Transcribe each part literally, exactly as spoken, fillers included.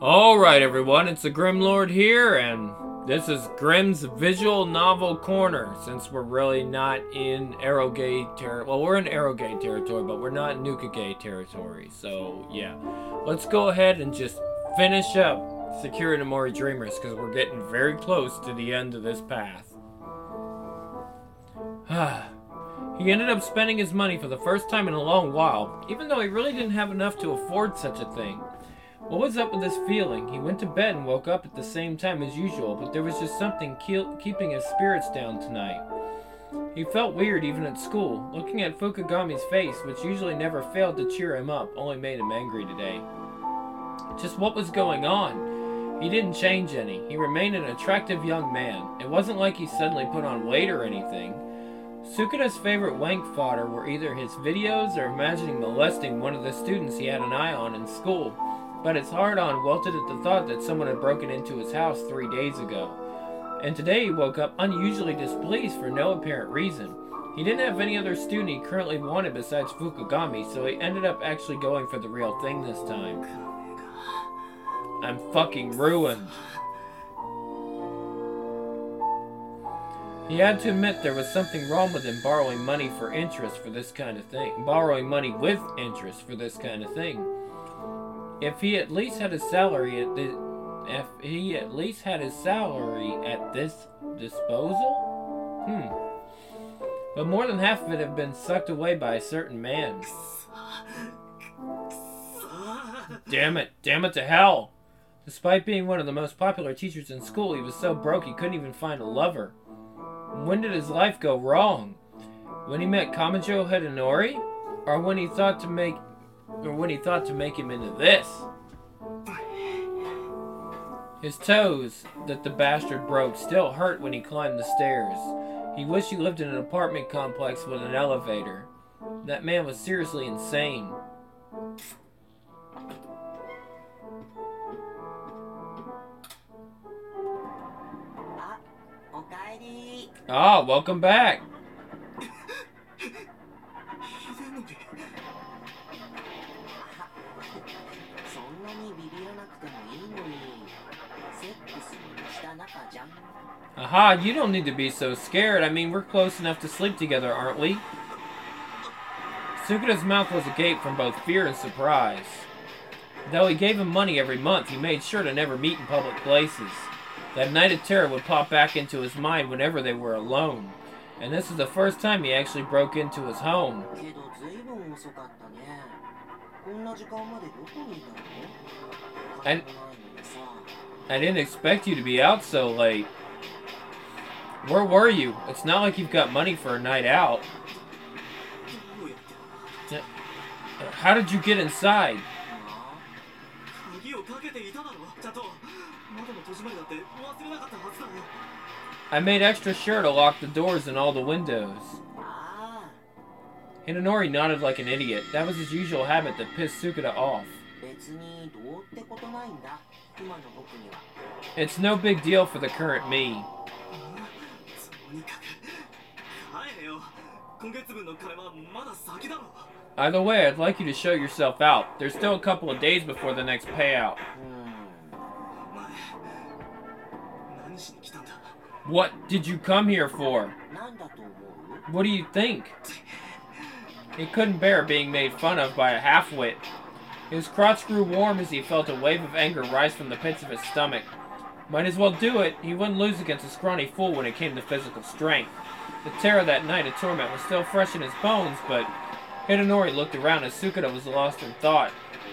Alright everyone, it's the Grimlord here, and this is Grimm's Visual Novel Corner, since we're really not in Arrowgate territory. Well, we're in Arrowgate territory, but we're not in Nukagate territory, so yeah. Let's go ahead and just finish up Sakura no Mori Dreamers, because we're getting very close to the end of this path. He ended up spending his money for the first time in a long while, even though he really didn't have enough to afford such a thing. What was up with this feeling? He went to bed and woke up at the same time as usual, but there was just something keeping his spirits down tonight. He felt weird even at school. Looking at Fukugami's face, which usually never failed to cheer him up, only made him angry today. Just what was going on? He didn't change any. He remained an attractive young man. It wasn't like he suddenly put on weight or anything. Sukura's favorite wank fodder were either his videos or imagining molesting one of the students he had an eye on in school. But his heart-on welted at the thought that someone had broken into his house three days ago. And today he woke up unusually displeased for no apparent reason. He didn't have any other student he currently wanted besides Fukugami, so he ended up actually going for the real thing this time. I'm fucking ruined. He had to admit there was something wrong with him borrowing money for interest for this kind of thing. Borrowing money with interest for this kind of thing. If he at least had his salary at the, if he at least had his salary at this disposal? Hmm. But more than half of it had been sucked away by a certain man. Damn it, damn it to hell. Despite being one of the most popular teachers in school, he was so broke he couldn't even find a lover. When did his life go wrong? When he met Kamajo Hidenori? Or when he thought to make Or when he thought to make him into this. His toes, that the bastard broke, still hurt when he climbed the stairs. He wished he lived in an apartment complex with an elevator. That man was seriously insane. Ah, welcome back. Aha, you don't need to be so scared. I mean, we're close enough to sleep together, aren't we? Sukura's mouth was agape from both fear and surprise. Though he gave him money every month, he made sure to never meet in public places. That night of terror would pop back into his mind whenever they were alone. And this is the first time he actually broke into his home. I, I didn't expect you to be out so late. Where were you? It's not like you've got money for a night out. How did you get inside? I made extra sure to lock the doors and all the windows. Hidenori nodded like an idiot. That was his usual habit that pissed Sukura off. It's no big deal for the current me. Either way, I'd like you to show yourself out. There's still a couple of days before the next payout. What did you come here for? What do you think? He couldn't bear being made fun of by a half-wit. His crotch grew warm as he felt a wave of anger rise from the pits of his stomach. Might as well do it. He wouldn't lose against a scrawny fool when it came to physical strength. The terror that night of torment was still fresh in his bones, but Hidenori looked around as Sukura was lost in thought.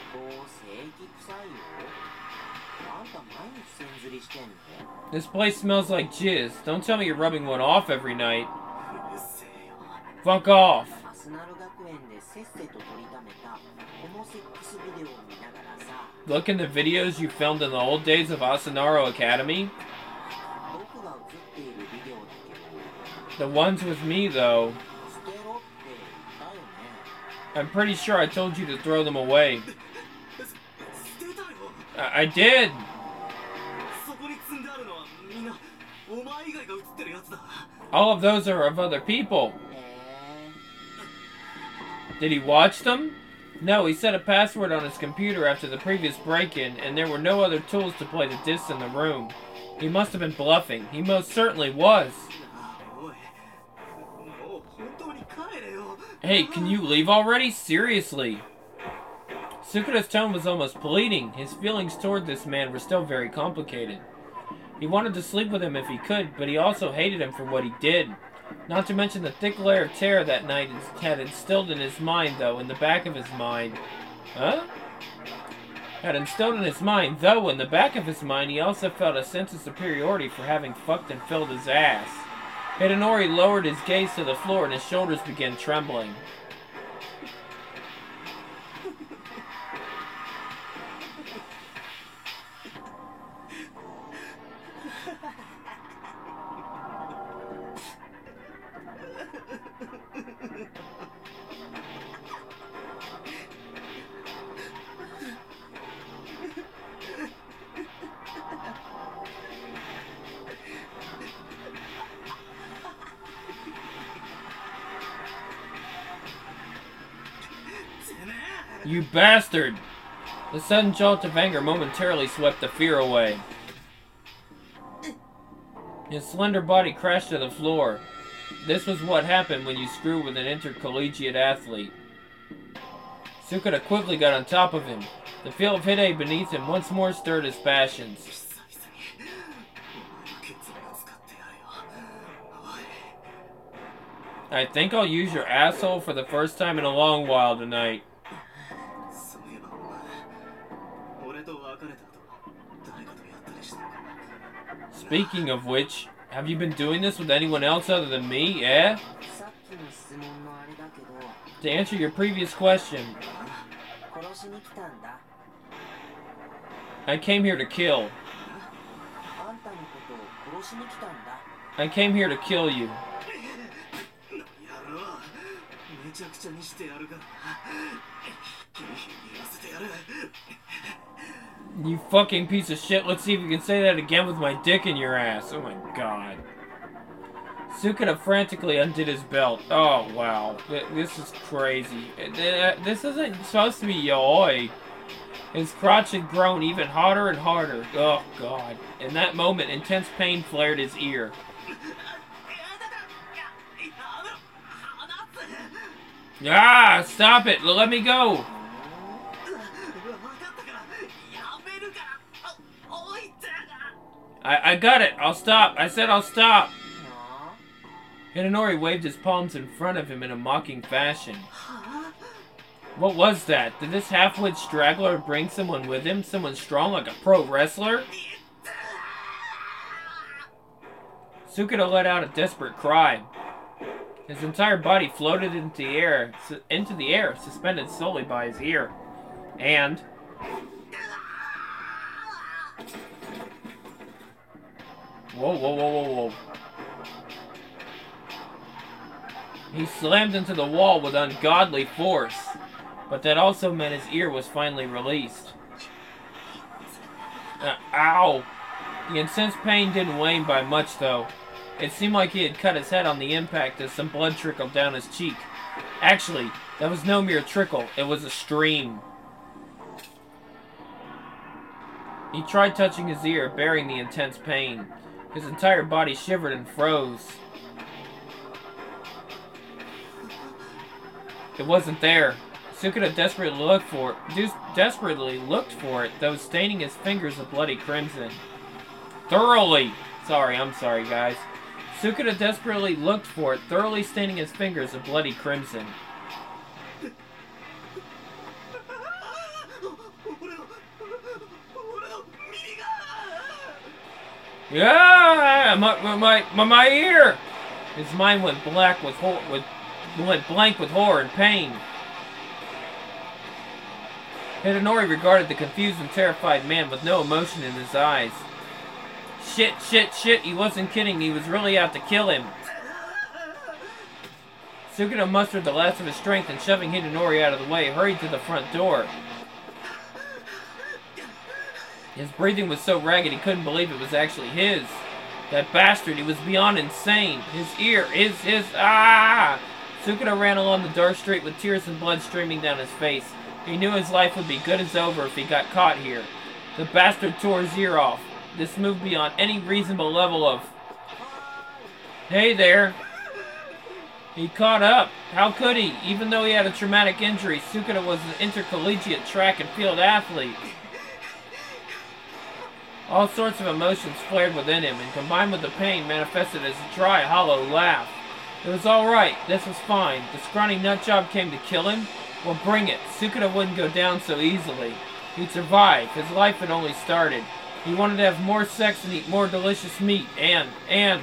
This place smells like jizz. Don't tell me you're rubbing one off every night. Fuck off. Look in the videos you filmed in the old days of Asunaro Academy. The ones with me, though. I'm pretty sure I told you to throw them away. I, I did! All of those are of other people. Did he watch them? No, he set a password on his computer after the previous break-in, and there were no other tools to play the discs in the room. He must have been bluffing. He most certainly was. Hey, can you leave already? Seriously. Sukura's tone was almost pleading. His feelings toward this man were still very complicated. He wanted to sleep with him if he could, but he also hated him for what he did. Not to mention the thick layer of terror that night had instilled in his mind, though, in the back of his mind. Huh? Had instilled in his mind, though, in the back of his mind, he also felt a sense of superiority for having fucked and filled his ass. Hidenori lowered his gaze to the floor and his shoulders began trembling. You bastard! The sudden jolt of anger momentarily swept the fear away. His slender body crashed to the floor. This was what happened when you screw with an intercollegiate athlete. Sukuna quickly got on top of him. The feel of Hide beneath him once more stirred his passions. I think I'll use your asshole for the first time in a long while tonight. Speaking of which, have you been doing this with anyone else other than me, eh? To answer your previous question, I came here to kill. I came here to kill you. You fucking piece of shit. Let's see if you can say that again with my dick in your ass. Oh my god. Sukuna frantically undid his belt. Oh wow. This is crazy. This isn't supposed to be yaoi. His crotch had grown even hotter and harder. Oh god. In that moment, intense pain flared his ear. Ah! Stop it! Let me go! I, I got it! I'll stop! I said I'll stop! Hidenori waved his palms in front of him in a mocking fashion. What was that? Did this half-wit straggler bring someone with him? Someone strong like a pro wrestler? Sukuna let out a desperate cry. His entire body floated into the air, into the air, suspended solely by his ear. And... Whoa, whoa, whoa, whoa, whoa. He slammed into the wall with ungodly force, but that also meant his ear was finally released. Uh, ow! The intense pain didn't wane by much, though. It seemed like he had cut his head on the impact as some blood trickled down his cheek. Actually, that was no mere trickle, it was a stream. He tried touching his ear, bearing the intense pain. His entire body shivered and froze. It wasn't there. Sukuna desperately looked for it, desperately looked for it, though staining his fingers a bloody crimson. Thoroughly! Sorry, I'm sorry, guys. Sukuna desperately looked for it, thoroughly staining his fingers a bloody crimson. Yeah, my my my my ear! His mind went black with hor with went blank with horror and pain. Hidenori regarded the confused and terrified man with no emotion in his eyes. Shit, shit, shit, he wasn't kidding, he was really out to kill him. Sukuna mustered the last of his strength and, shoving Hidenori out of the way, hurried to the front door. His breathing was so ragged he couldn't believe it was actually his. That bastard, he was beyond insane. His ear, his, his, ah! Sukuna ran along the dark street with tears and blood streaming down his face. He knew his life would be good as over if he got caught here. The bastard tore his ear off. This moved beyond any reasonable level of... Hey there. He caught up. How could he? Even though he had a traumatic injury, Sukuna was an intercollegiate track and field athlete. All sorts of emotions flared within him, and combined with the pain, manifested as a dry, hollow laugh. It was alright. This was fine. The scrawny nutjob came to kill him? Well, bring it. Sukuna wouldn't go down so easily. He'd survive. His life had only started. He wanted to have more sex and eat more delicious meat, and, and...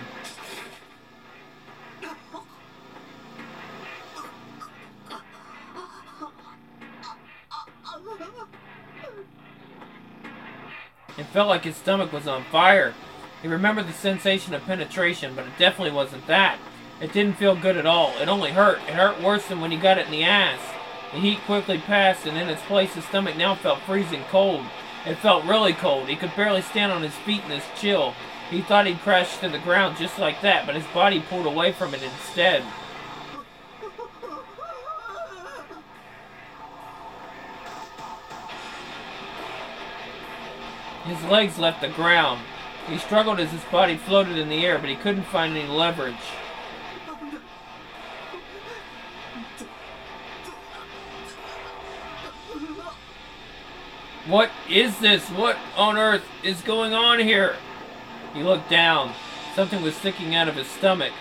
It felt like his stomach was on fire. He remembered the sensation of penetration, but it definitely wasn't that. It didn't feel good at all. It only hurt. It hurt worse than when he got it in the ass. The heat quickly passed, and in its place his stomach now felt freezing cold. It felt really cold. He could barely stand on his feet in this chill. He thought he'd crash to the ground just like that, but his body pulled away from it instead. His legs left the ground. He struggled as his body floated in the air, but he couldn't find any leverage. What is this? What on earth is going on here? He looked down. Something was sticking out of his stomach.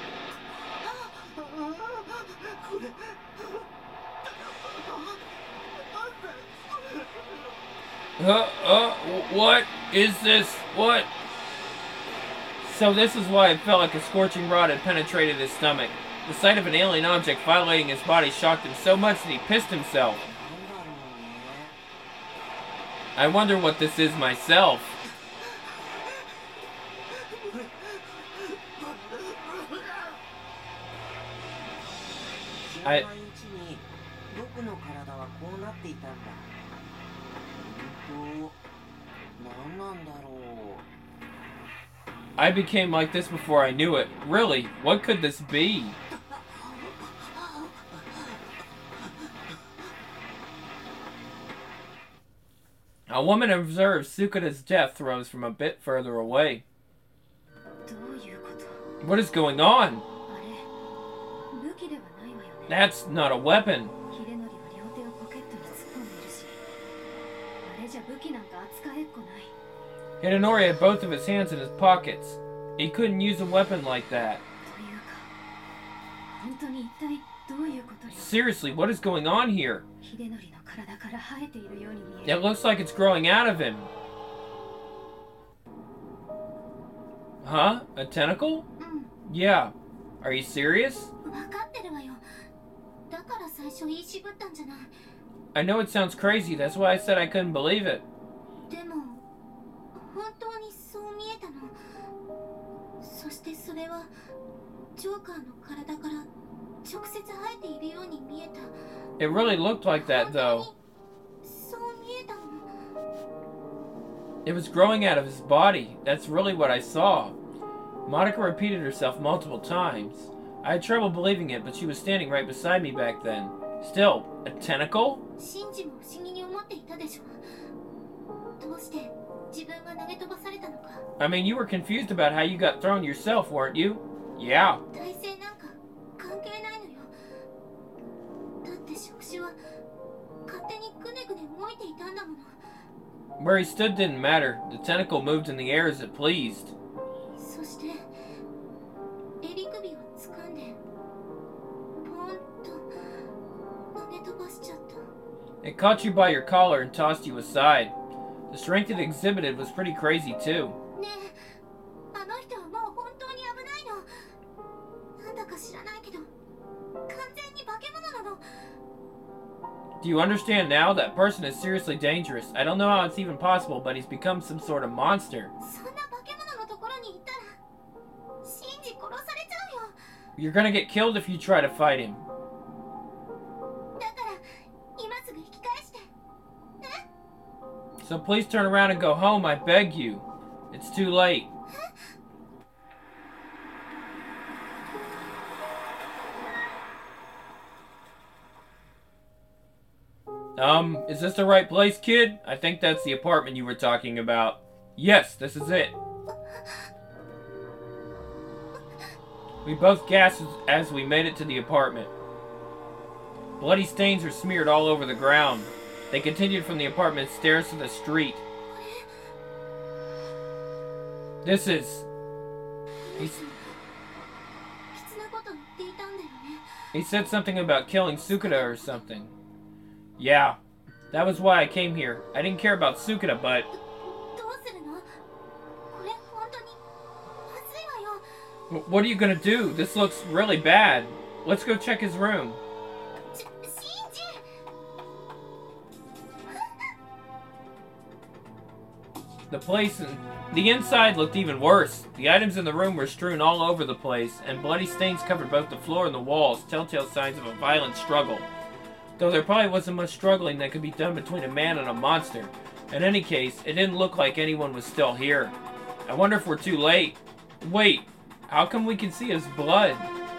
Uh, uh, what is this? What? So this is why it felt like a scorching rod had penetrated his stomach. The sight of an alien object violating his body shocked him so much that he pissed himself. I wonder what this is myself. I... I became like this before I knew it. Really, what could this be? A woman observed Sukuna's death throes from a bit further away. What is going on? That's not a weapon. Hidenori had both of his hands in his pockets. He couldn't use a weapon like that. Seriously, what is going on here? It looks like it's growing out of him. Huh? A tentacle? Yeah. Are you serious? I know it sounds crazy, that's why I said I couldn't believe it. It really looked like that, though. It was growing out of his body. That's really what I saw. Monica repeated herself multiple times. I had trouble believing it, but she was standing right beside me back then. Still, a tentacle? I mean, you were confused about how you got thrown yourself, weren't you? Yeah. Where he stood didn't matter. The tentacle moved in the air as it pleased. It caught you by your collar and tossed you aside. The strength it exhibited was pretty crazy, too. Do you understand now? That person is seriously dangerous. I don't know how it's even possible, but he's become some sort of monster. You're gonna get killed if you try to fight him. So please turn around and go home, I beg you. It's too late. Um, is this the right place, kid? I think that's the apartment you were talking about. Yes, this is it. We both gasped as we made it to the apartment. Bloody stains were smeared all over the ground. They continued from the apartment stairs to the street. This is... He's... He said something about killing Sukuna or something. Yeah, that was why I came here. I didn't care about Sukuna, but... What are you gonna do? This looks really bad. Let's go check his room. The place and the inside looked even worse. The items in the room were strewn all over the place, and bloody stains covered both the floor and the walls, telltale signs of a violent struggle. Though there probably wasn't much struggling that could be done between a man and a monster. In any case, it didn't look like anyone was still here. I wonder if we're too late. Wait, how come we can see his blood?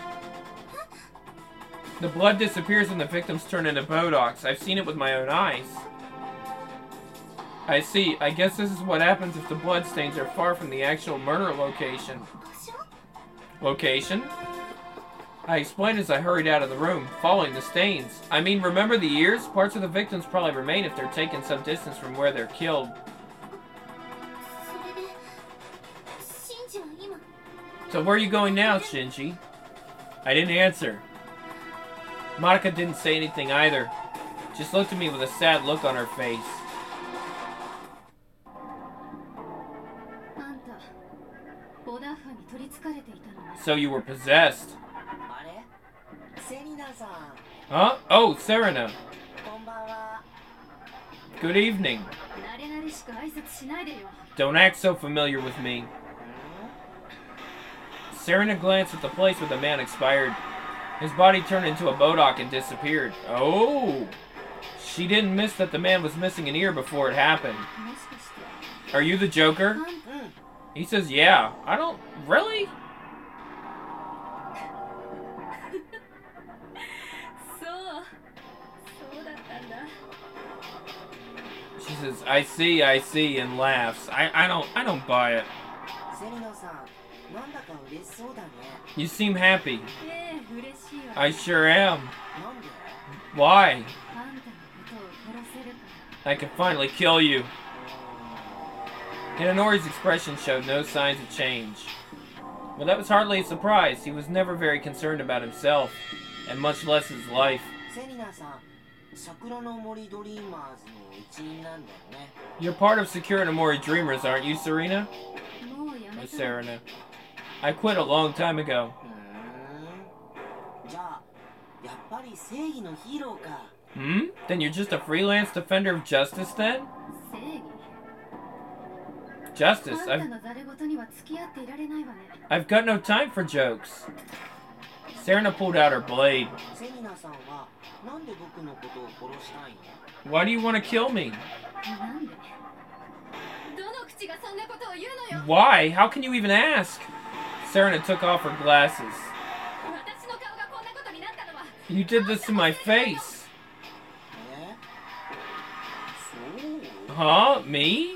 The blood disappears when the victims turn into Bodox. I've seen it with my own eyes. I see. I guess this is what happens if the bloodstains are far from the actual murder location. Location? I explained as I hurried out of the room, following the stains. I mean, remember the ears? Parts of the victims probably remain if they're taken some distance from where they're killed. So where are you going now, Shinji? I didn't answer. Monica didn't say anything either. Just looked at me with a sad look on her face. So you were possessed. Huh? Oh, Serena. Good evening. Don't act so familiar with me. Serena glanced at the place where the man expired. His body turned into a Bodok and disappeared. Oh! She didn't miss that the man was missing an ear before it happened. Are you the Joker? He says, yeah. I don't... Really? She says, I see, I see, and laughs. I, I don't... I don't buy it. You seem happy. I sure am. Why? I can finally kill you. Hinanori's expression showed no signs of change. Well, that was hardly a surprise. He was never very concerned about himself, and much less his life. You're part of Sakura no Mori Dreamers, aren't you, Serena? Oh, Serena. I quit a long time ago. Hmm? Then you're just a freelance defender of justice, then? Justice? I've... I've got no time for jokes. Serena pulled out her blade. Why do you want to kill me? Why? How can you even ask? Serena took off her glasses. You did this to my face. Huh? Me?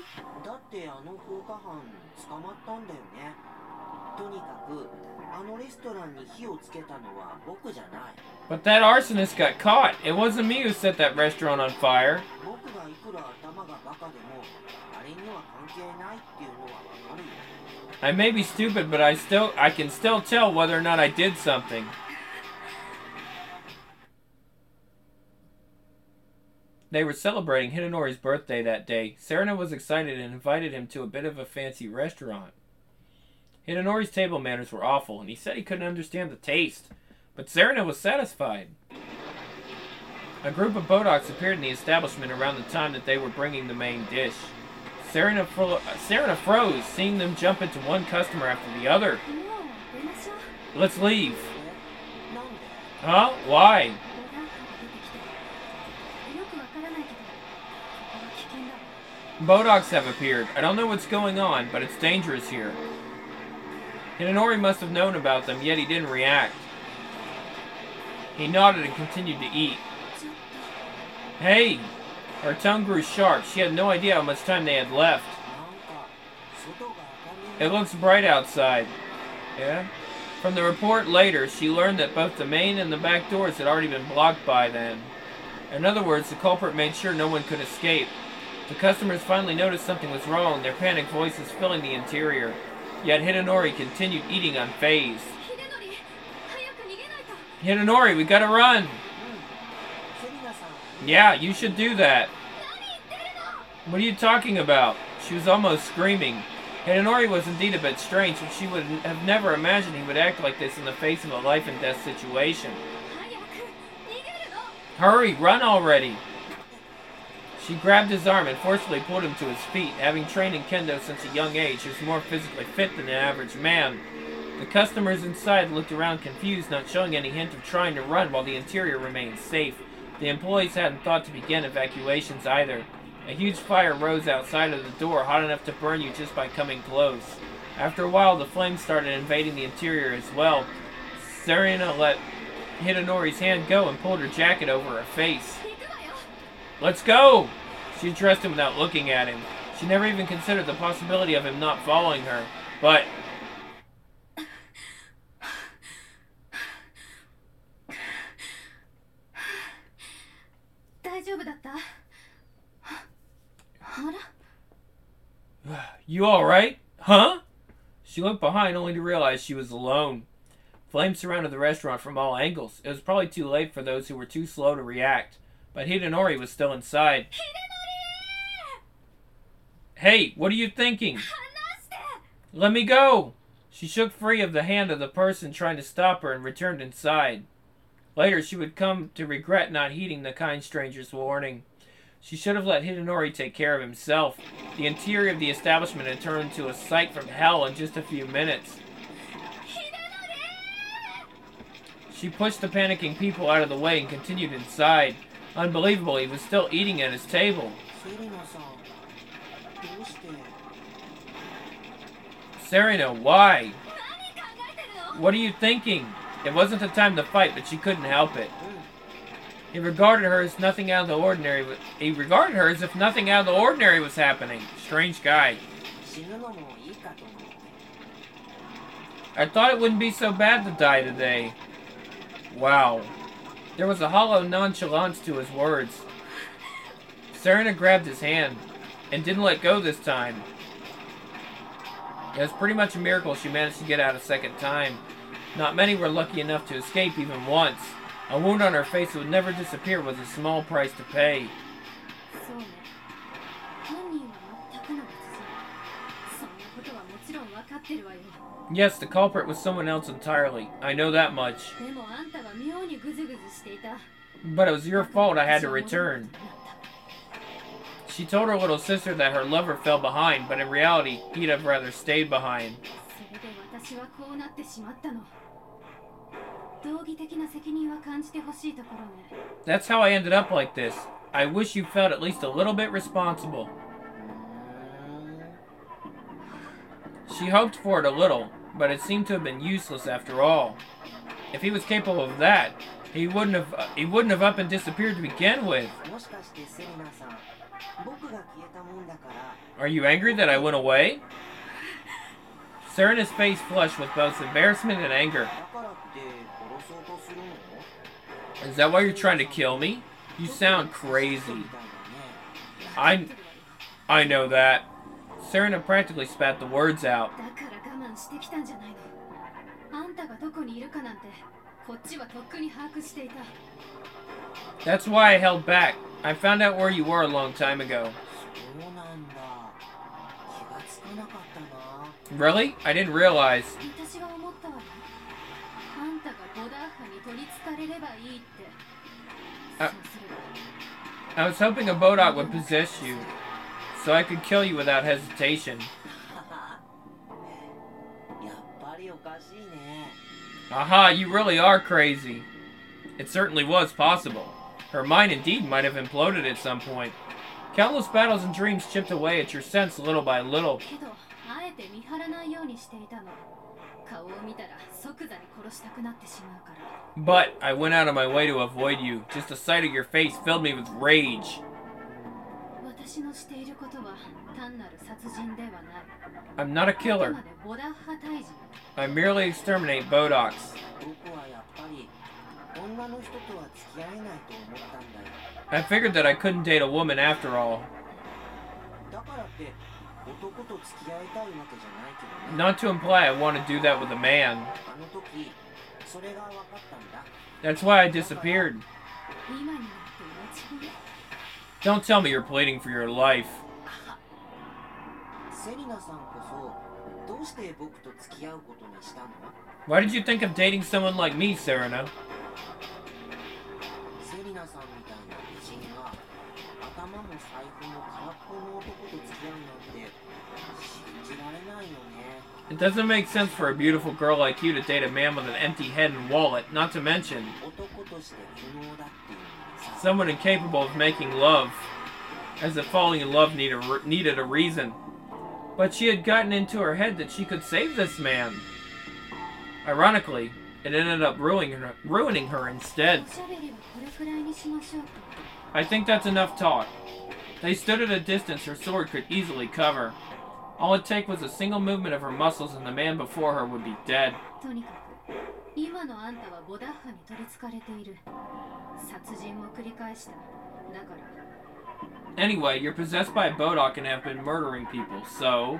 But that arsonist got caught. It wasn't me who set that restaurant on fire. I may be stupid, but I still I can still tell whether or not I did something. They were celebrating Hinanori's birthday that day. Serena was excited and invited him to a bit of a fancy restaurant. Hinanori's table manners were awful, and he said he couldn't understand the taste. But Serena was satisfied. A group of Bodoks appeared in the establishment around the time that they were bringing the main dish. Serena, fro Serena froze, seeing them jump into one customer after the other. Let's leave. Huh? Why? Bodoks have appeared. I don't know what's going on, but it's dangerous here. Hinanori must have known about them, yet he didn't react. He nodded and continued to eat. Hey, Her tongue grew sharp. She had no idea how much time they had left. It looks bright outside. Yeah? From the report later, she learned that both the main and the back doors had already been blocked by then. In other words, the culprit made sure no one could escape. The customers finally noticed something was wrong, their panicked voices filling the interior. Yet Hidenori continued eating unfazed. Hidenori, we gotta run! Yeah, you should do that. What are you talking about? She was almost screaming. Hidenori was indeed a bit strange, but she would have never imagined he would act like this in the face of a life and death situation. Hurry, run already! She grabbed his arm and forcefully pulled him to his feet. Having trained in kendo since a young age, he was more physically fit than the average man. The customers inside looked around confused, not showing any hint of trying to run while the interior remained safe. The employees hadn't thought to begin evacuations either. A huge fire rose outside of the door, hot enough to burn you just by coming close. After a while, the flames started invading the interior as well. Serena let Hidenori's hand go and pulled her jacket over her face. Let's go! She addressed him without looking at him. She never even considered the possibility of him not following her. But... You alright? Huh? She looked behind only to realize she was alone. Flames surrounded the restaurant from all angles. It was probably too late for those who were too slow to react. But Hidenori was still inside. Hidenori! Hey, what are you thinking? Let me go! She shook free of the hand of the person trying to stop her and returned inside. Later, she would come to regret not heeding the kind stranger's warning. She should have let Hidenori take care of himself. The interior of the establishment had turned into a sight from hell in just a few minutes. She pushed the panicking people out of the way and continued inside. Unbelievable, he was still eating at his table. Serena, why? What are you thinking? It wasn't the time to fight, but she couldn't help it. He regarded her as nothing out of the ordinary. He regarded her as if nothing out of the ordinary was happening. Strange guy. I thought it wouldn't be so bad to die today. Wow. There was a hollow nonchalance to his words. Serena grabbed his hand and didn't let go this time. It was pretty much a miracle she managed to get out a second time. Not many were lucky enough to escape even once. A wound on her face that would never disappear was a small price to pay. Yes, the culprit was someone else entirely. I know that much. But it was your fault I had to return. She told her little sister that her lover fell behind, but in reality, he'd have rather stayed behind. That's how I ended up like this. I wish you felt at least a little bit responsible. She hoped for it a little, but it seemed to have been useless after all. If he was capable of that, he wouldn't have uh, he wouldn't have up and disappeared to begin with. Are you angry that I went away? Serena's face flushed with both embarrassment and anger. Is that why you're trying to kill me? You sound crazy. I, I know that. Serena practically spat the words out. That's why I held back. I found out where you were a long time ago. Really? I didn't realize. I, I was hoping a Bodok would possess you, so I could kill you without hesitation. Aha, you really are crazy. It certainly was possible. Her mind indeed might have imploded at some point. Countless battles and dreams chipped away at your sense little by little. But I went out of my way to avoid you. Just the sight of your face filled me with rage. I'm not a killer. I merely exterminate Bodox. I figured that I couldn't date a woman after all. Not to imply I want to do that with a man. That's why I disappeared. Don't tell me you're pleading for your life. Why did you think of dating someone like me, Serena? It doesn't make sense for a beautiful girl like you to date a man with an empty head and wallet, not to mention someone incapable of making love, as if falling in love need a, needed a reason. But she had gotten into her head that she could save this man. Ironically, it ended up ruining her, ruining her instead. I think that's enough talk. They stood at a distance her sword could easily cover. All it took was a single movement of her muscles and the man before her would be dead. Anyway, you're possessed by a Bodok and have been murdering people, so...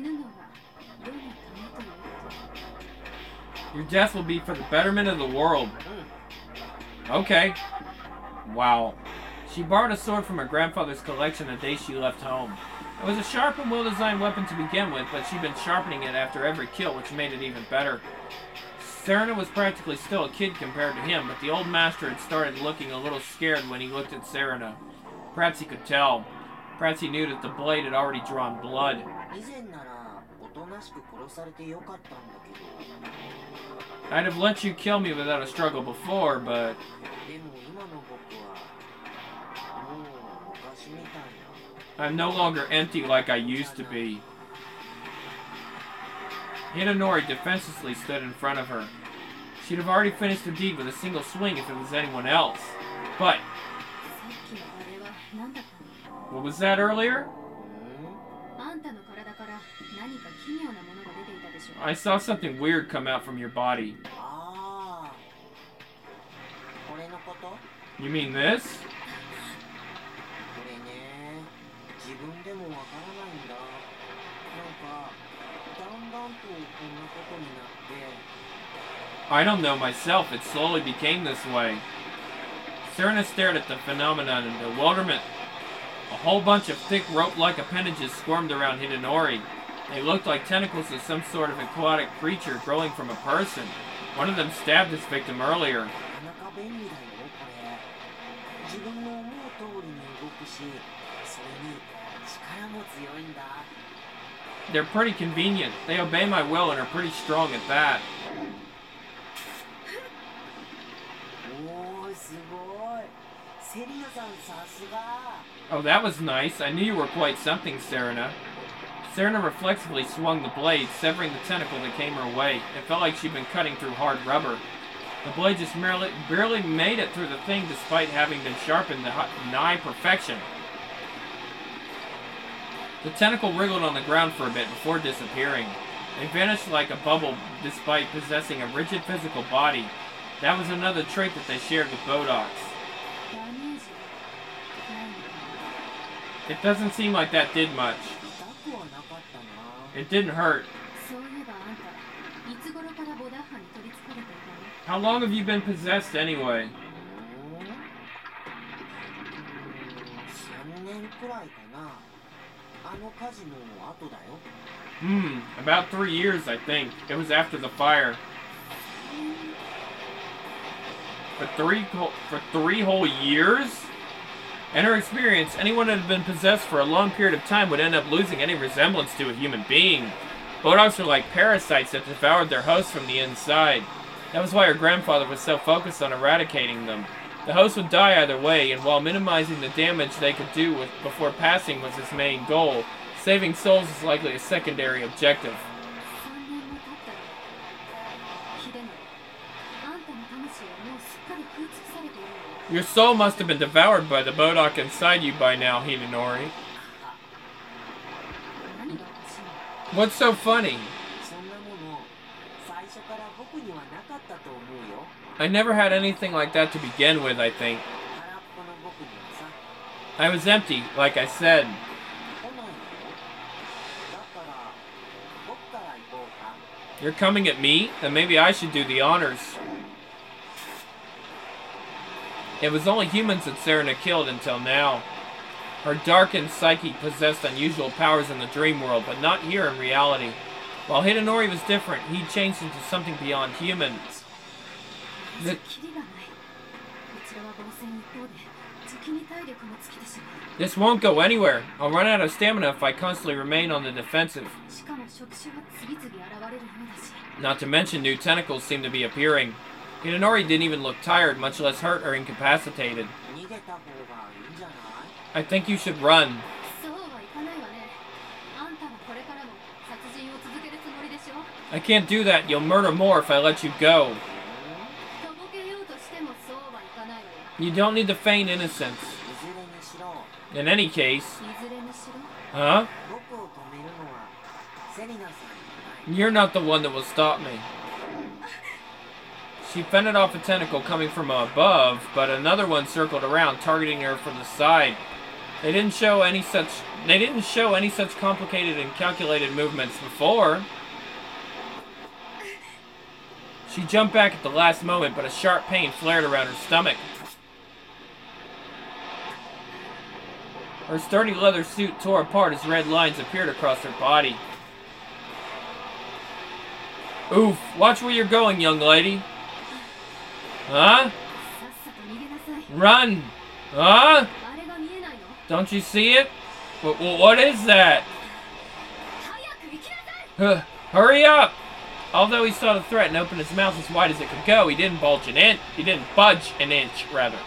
your death will be for the betterment of the world. Okay. Wow. She borrowed a sword from her grandfather's collection the day she left home. It was a sharp and well-designed weapon to begin with, but she'd been sharpening it after every kill, which made it even better. Serena was practically still a kid compared to him, but the old master had started looking a little scared when he looked at Serena. Perhaps he could tell. Perhaps he knew that the blade had already drawn blood. I'd have let you kill me without a struggle before, but... I'm no longer empty like I used to be. Hidenori defenselessly stood in front of her. She'd have already finished the deed with a single swing if it was anyone else. But... what was that earlier? I saw something weird come out from your body. You mean this? I don't know myself, it slowly became this way. Serena stared at the phenomenon in bewilderment. A whole bunch of thick rope-like appendages squirmed around Hidenori. They looked like tentacles of some sort of aquatic creature growing from a person. One of them stabbed his victim earlier. They're pretty convenient. They obey my will and are pretty strong at that. Oh, that was nice. I knew you were quite something, Serena. Serena reflexively swung the blade, severing the tentacle that came her way. It felt like she'd been cutting through hard rubber. The blade just merely, barely made it through the thing despite having been sharpened to nigh perfection. The tentacle wriggled on the ground for a bit before disappearing. They vanished like a bubble despite possessing a rigid physical body. That was another trait that they shared with Bodox. It doesn't seem like that did much. It didn't hurt. How long have you been possessed anyway? Hmm, about three years, I think. It was after the fire. For three, for three whole years? In her experience, anyone that had been possessed for a long period of time would end up losing any resemblance to a human being. Bodogs are like parasites that devoured their hosts from the inside. That was why her grandfather was so focused on eradicating them. The host would die either way, and while minimizing the damage they could do with, before passing was his main goal, saving souls is likely a secondary objective. Your soul must have been devoured by the Bodok inside you by now, Hidenori. What's so funny? I never had anything like that to begin with, I think. I was empty, like I said. You're coming at me? Then maybe I should do the honors. It was only humans that Serena killed until now. Her darkened psyche possessed unusual powers in the dream world, but not here in reality. While Hidenori was different, he changed into something beyond humans. The This won't go anywhere. I'll run out of stamina if I constantly remain on the defensive. Not to mention new tentacles seem to be appearing. Hidenori didn't even look tired, much less hurt or incapacitated. I think you should run. I can't do that. You'll murder more if I let you go. You don't need to feign innocence. In any case... Huh? You're not the one that will stop me. She fended off a tentacle coming from above, but another one circled around, targeting her from the side. They didn't show any such they didn't show any such complicated and calculated movements before. She jumped back at the last moment, but a sharp pain flared around her stomach. Her sturdy leather suit tore apart as red lines appeared across her body. Oof, watch where you're going, young lady. Huh? Run! Huh? Don't you see it? What, what is that? Huh, hurry up! Although he saw the threat and opened his mouth as wide as it could go, he didn't bulge an inch. He didn't budge an inch, rather.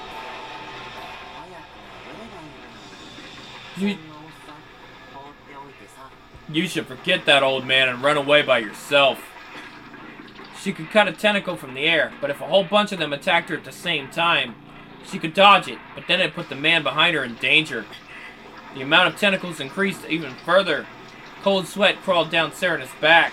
You, you should forget that, old man, and run away by yourself. She could cut a tentacle from the air, but if a whole bunch of them attacked her at the same time, she could dodge it, but then it put the man behind her in danger. The amount of tentacles increased even further. Cold sweat crawled down Serena's back.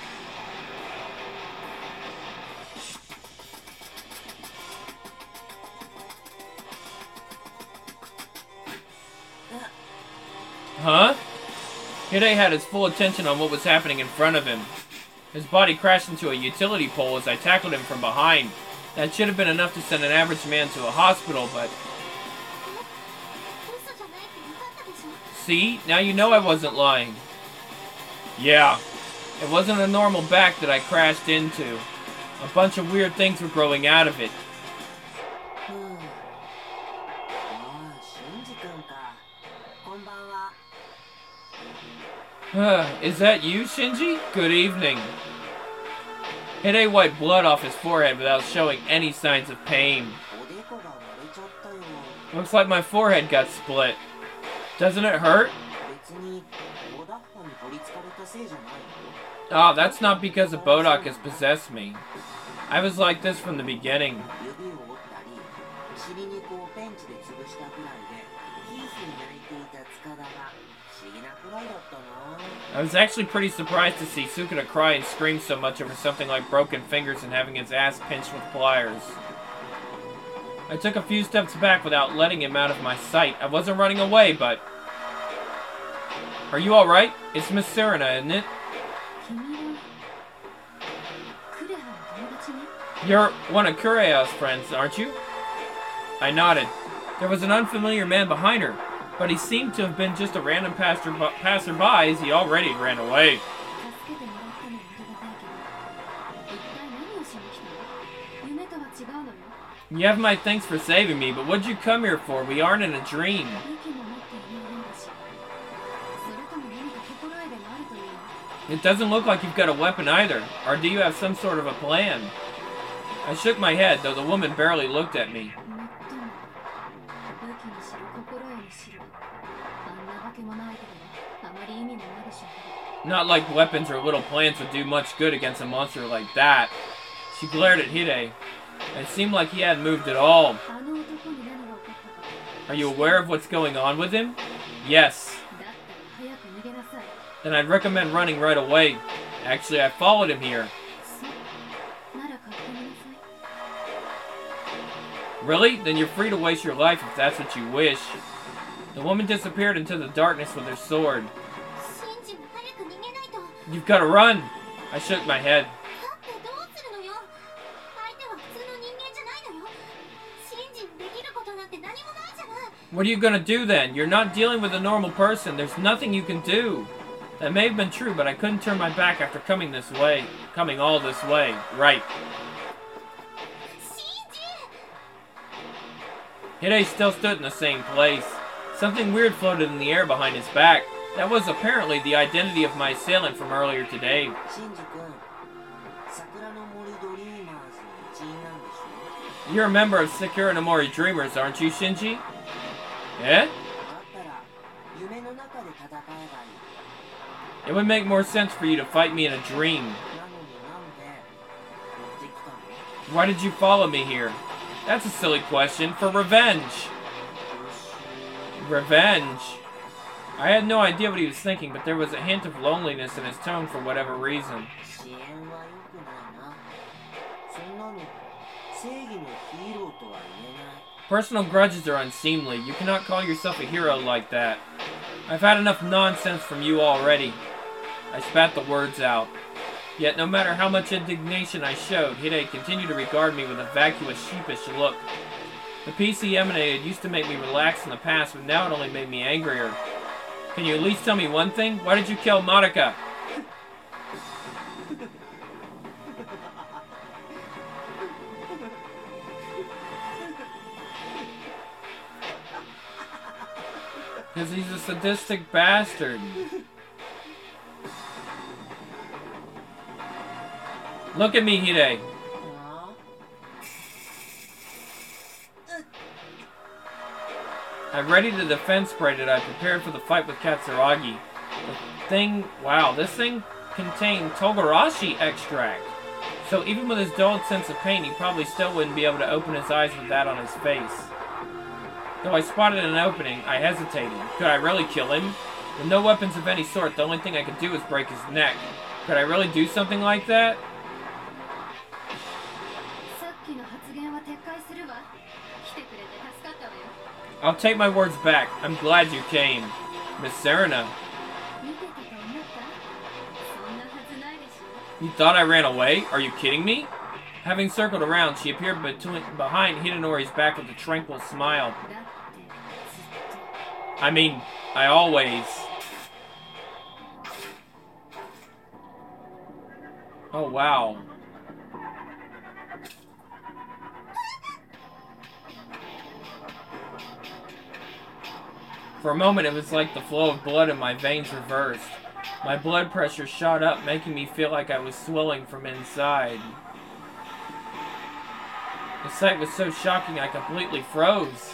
Huh? Hide had his full attention on what was happening in front of him. His body crashed into a utility pole as I tackled him from behind. That should have been enough to send an average man to a hospital, but... See? Now you know I wasn't lying. Yeah. It wasn't a normal back that I crashed into. A bunch of weird things were growing out of it. Is that you, Shinji? Good evening. Hide wiped blood off his forehead without showing any signs of pain. Looks like my forehead got split. Doesn't it hurt? Oh, that's not because a Bodok has possessed me. I was like this from the beginning. I was actually pretty surprised to see Sukuna cry and scream so much over something like broken fingers and having his ass pinched with pliers. I took a few steps back without letting him out of my sight. I wasn't running away, but... Are you alright? It's Miss Serena, isn't it? You're one of Kureha's friends, aren't you? I nodded. There was an unfamiliar man behind her, but he seemed to have been just a random passer passerby as he already ran away. You have my thanks for saving me, but what'd you come here for? We aren't in a dream. It doesn't look like you've got a weapon either, or do you have some sort of a plan? I shook my head, though the woman barely looked at me. Not like weapons or little plans would do much good against a monster like that. She glared at Hide. It seemed like he hadn't moved at all. Are you aware of what's going on with him? Yes. Then I'd recommend running right away. Actually, I followed him here. Really? Then you're free to waste your life if that's what you wish. The woman disappeared into the darkness with her sword. You've got to run! I shook my head. What are you gonna do then? You're not dealing with a normal person. There's nothing you can do. That may have been true, but I couldn't turn my back after coming this way. Coming all this way. Right. Hide still stood in the same place. Something weird floated in the air behind his back. That was apparently the identity of my assailant from earlier today. You're a member of Sakura no Mori Dreamers, aren't you, Shinji? Eh? It would make more sense for you to fight me in a dream. Why did you follow me here? That's a silly question. For revenge. Revenge. I had no idea what he was thinking, but there was a hint of loneliness in his tone for whatever reason. Personal grudges are unseemly. You cannot call yourself a hero like that. I've had enough nonsense from you already. I spat the words out. Yet no matter how much indignation I showed, Hide continued to regard me with a vacuous, sheepish look. The peace he emanated used to make me relax in the past, but now it only made me angrier. Can you at least tell me one thing? Why did you kill Madoka? Because he's a sadistic bastard. Look at me, Hide. I readied the defense spray that I prepared for the fight with Katsuragi. The thing, wow, this thing contained Togarashi extract. So even with his dulled sense of pain, he probably still wouldn't be able to open his eyes with that on his face. Though I spotted an opening, I hesitated. Could I really kill him? With no weapons of any sort, the only thing I could do was break his neck. Could I really do something like that? I'll take my words back. I'm glad you came. Miss Serena. You thought I ran away? Are you kidding me? Having circled around, she appeared between, behind Hidenori's back with a tranquil smile. I mean, I always... Oh, wow. For a moment, it was like the flow of blood in my veins reversed. My blood pressure shot up, making me feel like I was swelling from inside. The sight was so shocking I completely froze.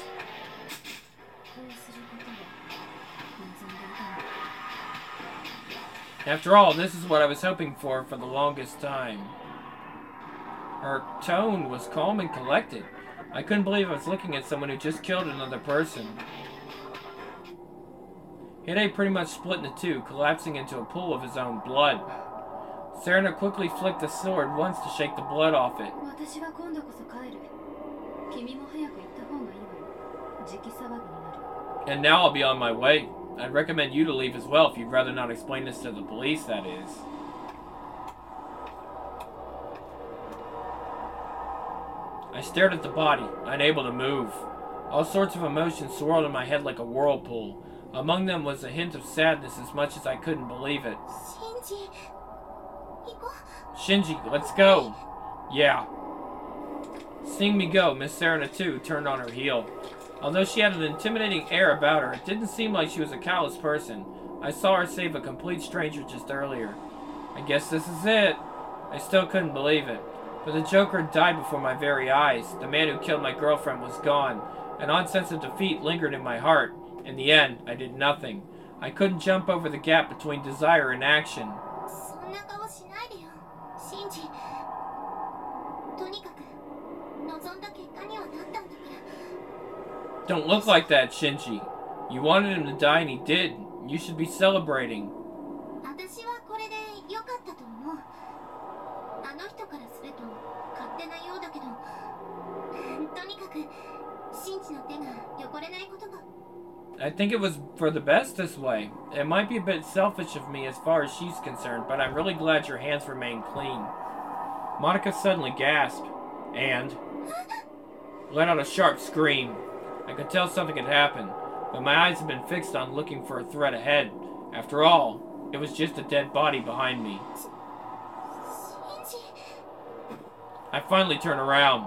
After all, this is what I was hoping for for the longest time. Her tone was calm and collected. I couldn't believe I was looking at someone who just killed another person. Hide pretty much split into two, collapsing into a pool of his own blood. Serena quickly flicked the sword once to shake the blood off it. And now I'll be on my way. I'd recommend you to leave as well if you'd rather not explain this to the police, that is. I stared at the body, unable to move. All sorts of emotions swirled in my head like a whirlpool. Among them was a hint of sadness as much as I couldn't believe it. Shinji. Shinji, let's go. Yeah. Seeing me go, Miss Serena too turned on her heel. Although she had an intimidating air about her, it didn't seem like she was a callous person. I saw her save a complete stranger just earlier. I guess this is it. I still couldn't believe it. But the Joker had died before my very eyes. The man who killed my girlfriend was gone. An odd sense of defeat lingered in my heart. In the end, I did nothing. I couldn't jump over the gap between desire and action. Don't look like that, Shinji. You wanted him to die and he did. You should be celebrating. 私はこれで良かったと思う。あの人からすると勝手なようだけど、とにかくシンジの手が汚れないことが。 I think it was for the best this way. It might be a bit selfish of me as far as she's concerned, but I'm really glad your hands remain clean. Monica suddenly gasped and let out a sharp scream. I could tell something had happened, but my eyes had been fixed on looking for a threat ahead. After all, it was just a dead body behind me. I finally turned around.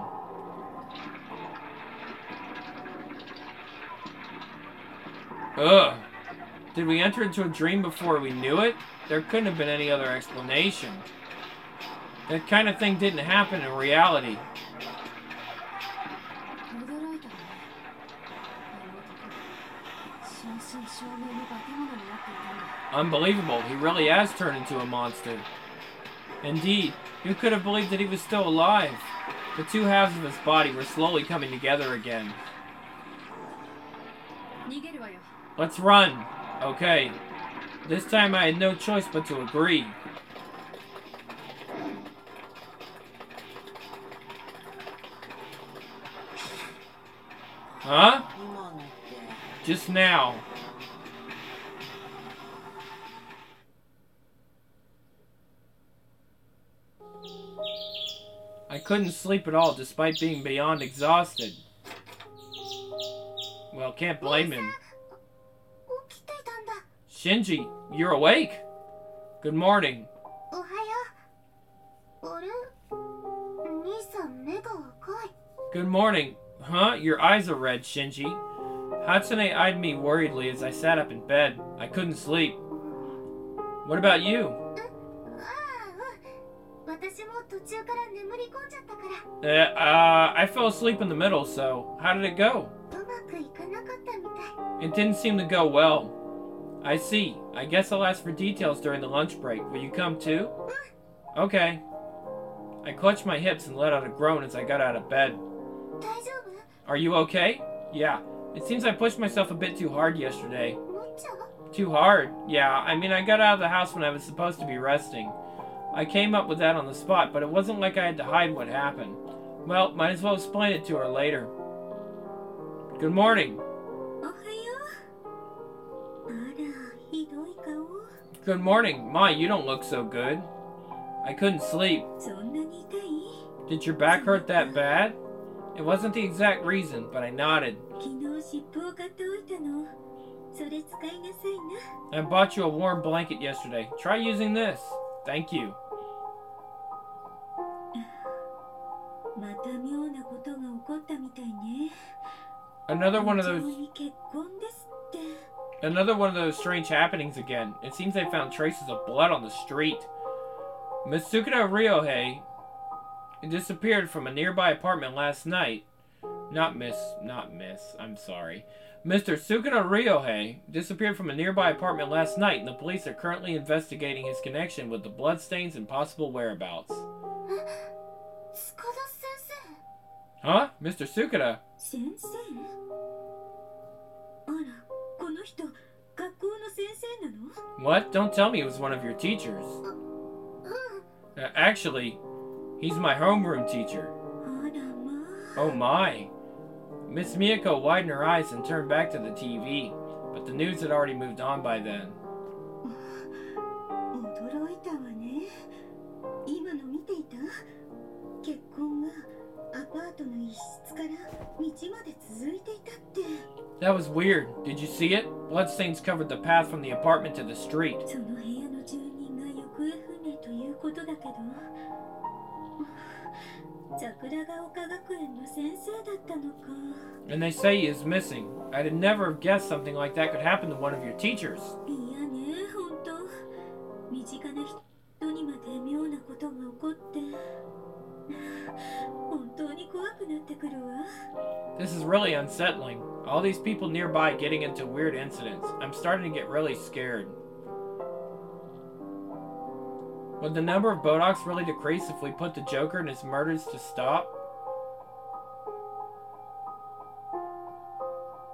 Ugh. Did we enter into a dream before we knew it? There couldn't have been any other explanation. That kind of thing didn't happen in reality. Unbelievable. He really has turned into a monster. Indeed, who could have believed that he was still alive? The two halves of his body were slowly coming together again. Let's run. Okay. This time I had no choice but to agree. Huh? Just now. I couldn't sleep at all despite being beyond exhausted. Well, can't blame him. Shinji, you're awake? Good morning. Good morning. Huh? Your eyes are red, Shinji. Hatsune eyed me worriedly as I sat up in bed. I couldn't sleep. What about you? Uh, uh, I fell asleep in the middle, so how did it go? It didn't seem to go well. I see. I guess I'll ask for details during the lunch break. Will you come too? Okay. I clutched my hips and let out a groan as I got out of bed. Are you okay? Yeah. It seems I pushed myself a bit too hard yesterday. Too hard? Yeah, I mean I got out of the house when I was supposed to be resting. I came up with that on the spot, but it wasn't like I had to hide what happened. Well, might as well explain it to her later. Good morning. Good morning. Ma, you don't look so good. I couldn't sleep. Did your back hurt that bad? It wasn't the exact reason, but I nodded. I bought you a warm blanket yesterday. Try using this. Thank you. Another one of those... Another one of those strange happenings again. It seems they found traces of blood on the street. Miss Sukuna Ryohei disappeared from a nearby apartment last night. Not Miss... Not Miss. I'm sorry. Mister Sukuna Ryohei disappeared from a nearby apartment last night, and the police are currently investigating his connection with the bloodstains and possible whereabouts. Huh? Mister Sukuna? What? Don't tell me it was one of your teachers. Uh, actually, he's my homeroom teacher. Oh my. Miss Miyako widened her eyes and turned back to the T V, but the news had already moved on by then. That was weird. Did you see it? Bloodstains covered the path from the apartment to the street. And they say he is missing. I'd never have guessed something like that could happen to one of your teachers. This is really unsettling. All these people nearby getting into weird incidents. I'm starting to get really scared. Would the number of Bodocs really decrease if we put the Joker and his murders to stop?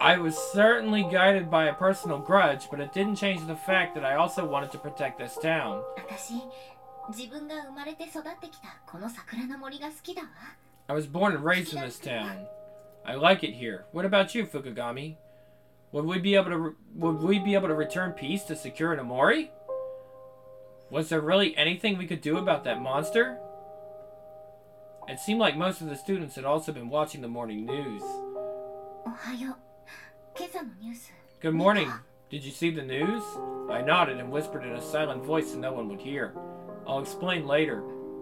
I was certainly guided by a personal grudge, but it didn't change the fact that I also wanted to protect this town. 私、自分が生まれて育ってきたこの桜の森が好きだわ。 I was born and raised in this town. I like it here. What about you, Fukugami? Would we be able to re- would we be able to return peace to Sakura no Mori? Was there really anything we could do about that monster? It seemed like most of the students had also been watching the morning news. おはよう。今朝のニュース。 Good morning. Did you see the news? I nodded and whispered in a silent voice so no one would hear. I'll explain later.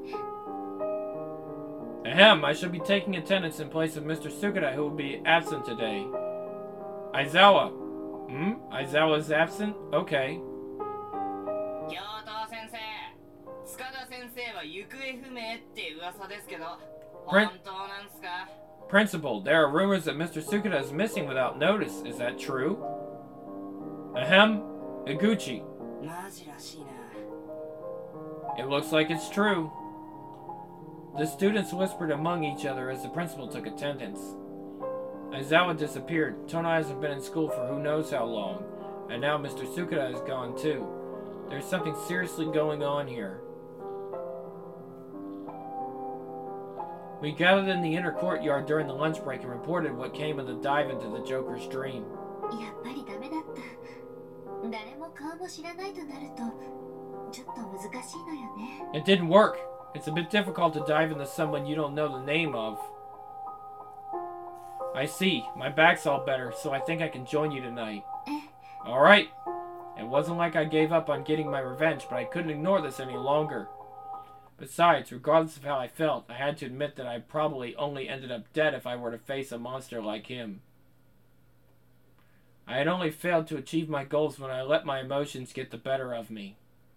Ahem, I shall be taking attendance in place of Mister Sukada, who will be absent today. Aizawa. Hmm? Aizawa's absent? Okay. 教頭先生、塚田先生は行方不明って噂ですけど、本当なんすか? Principal, there are rumors that Mister Sukada is missing without notice. Is that true? Ahem, Iguchi. マジらしいな。 It looks like it's true. The students whispered among each other as the principal took attendance. Aizawa disappeared. Tona hasn't been in school for who knows how long, and now Mister Sukada is gone too. There's something seriously going on here. We gathered in the inner courtyard during the lunch break and reported what came of the dive into the Joker's dream. やっぱりダメだった。誰も顔も知らないとなると、ちょっと難しいのよね。 It didn't work. It's a bit difficult to dive into someone you don't know the name of. I see. My back's all better, so I think I can join you tonight. Alright. It wasn't like I gave up on getting my revenge, but I couldn't ignore this any longer. Besides, regardless of how I felt, I had to admit that I probably only ended up dead if I were to face a monster like him. I had only failed to achieve my goals when I let my emotions get the better of me.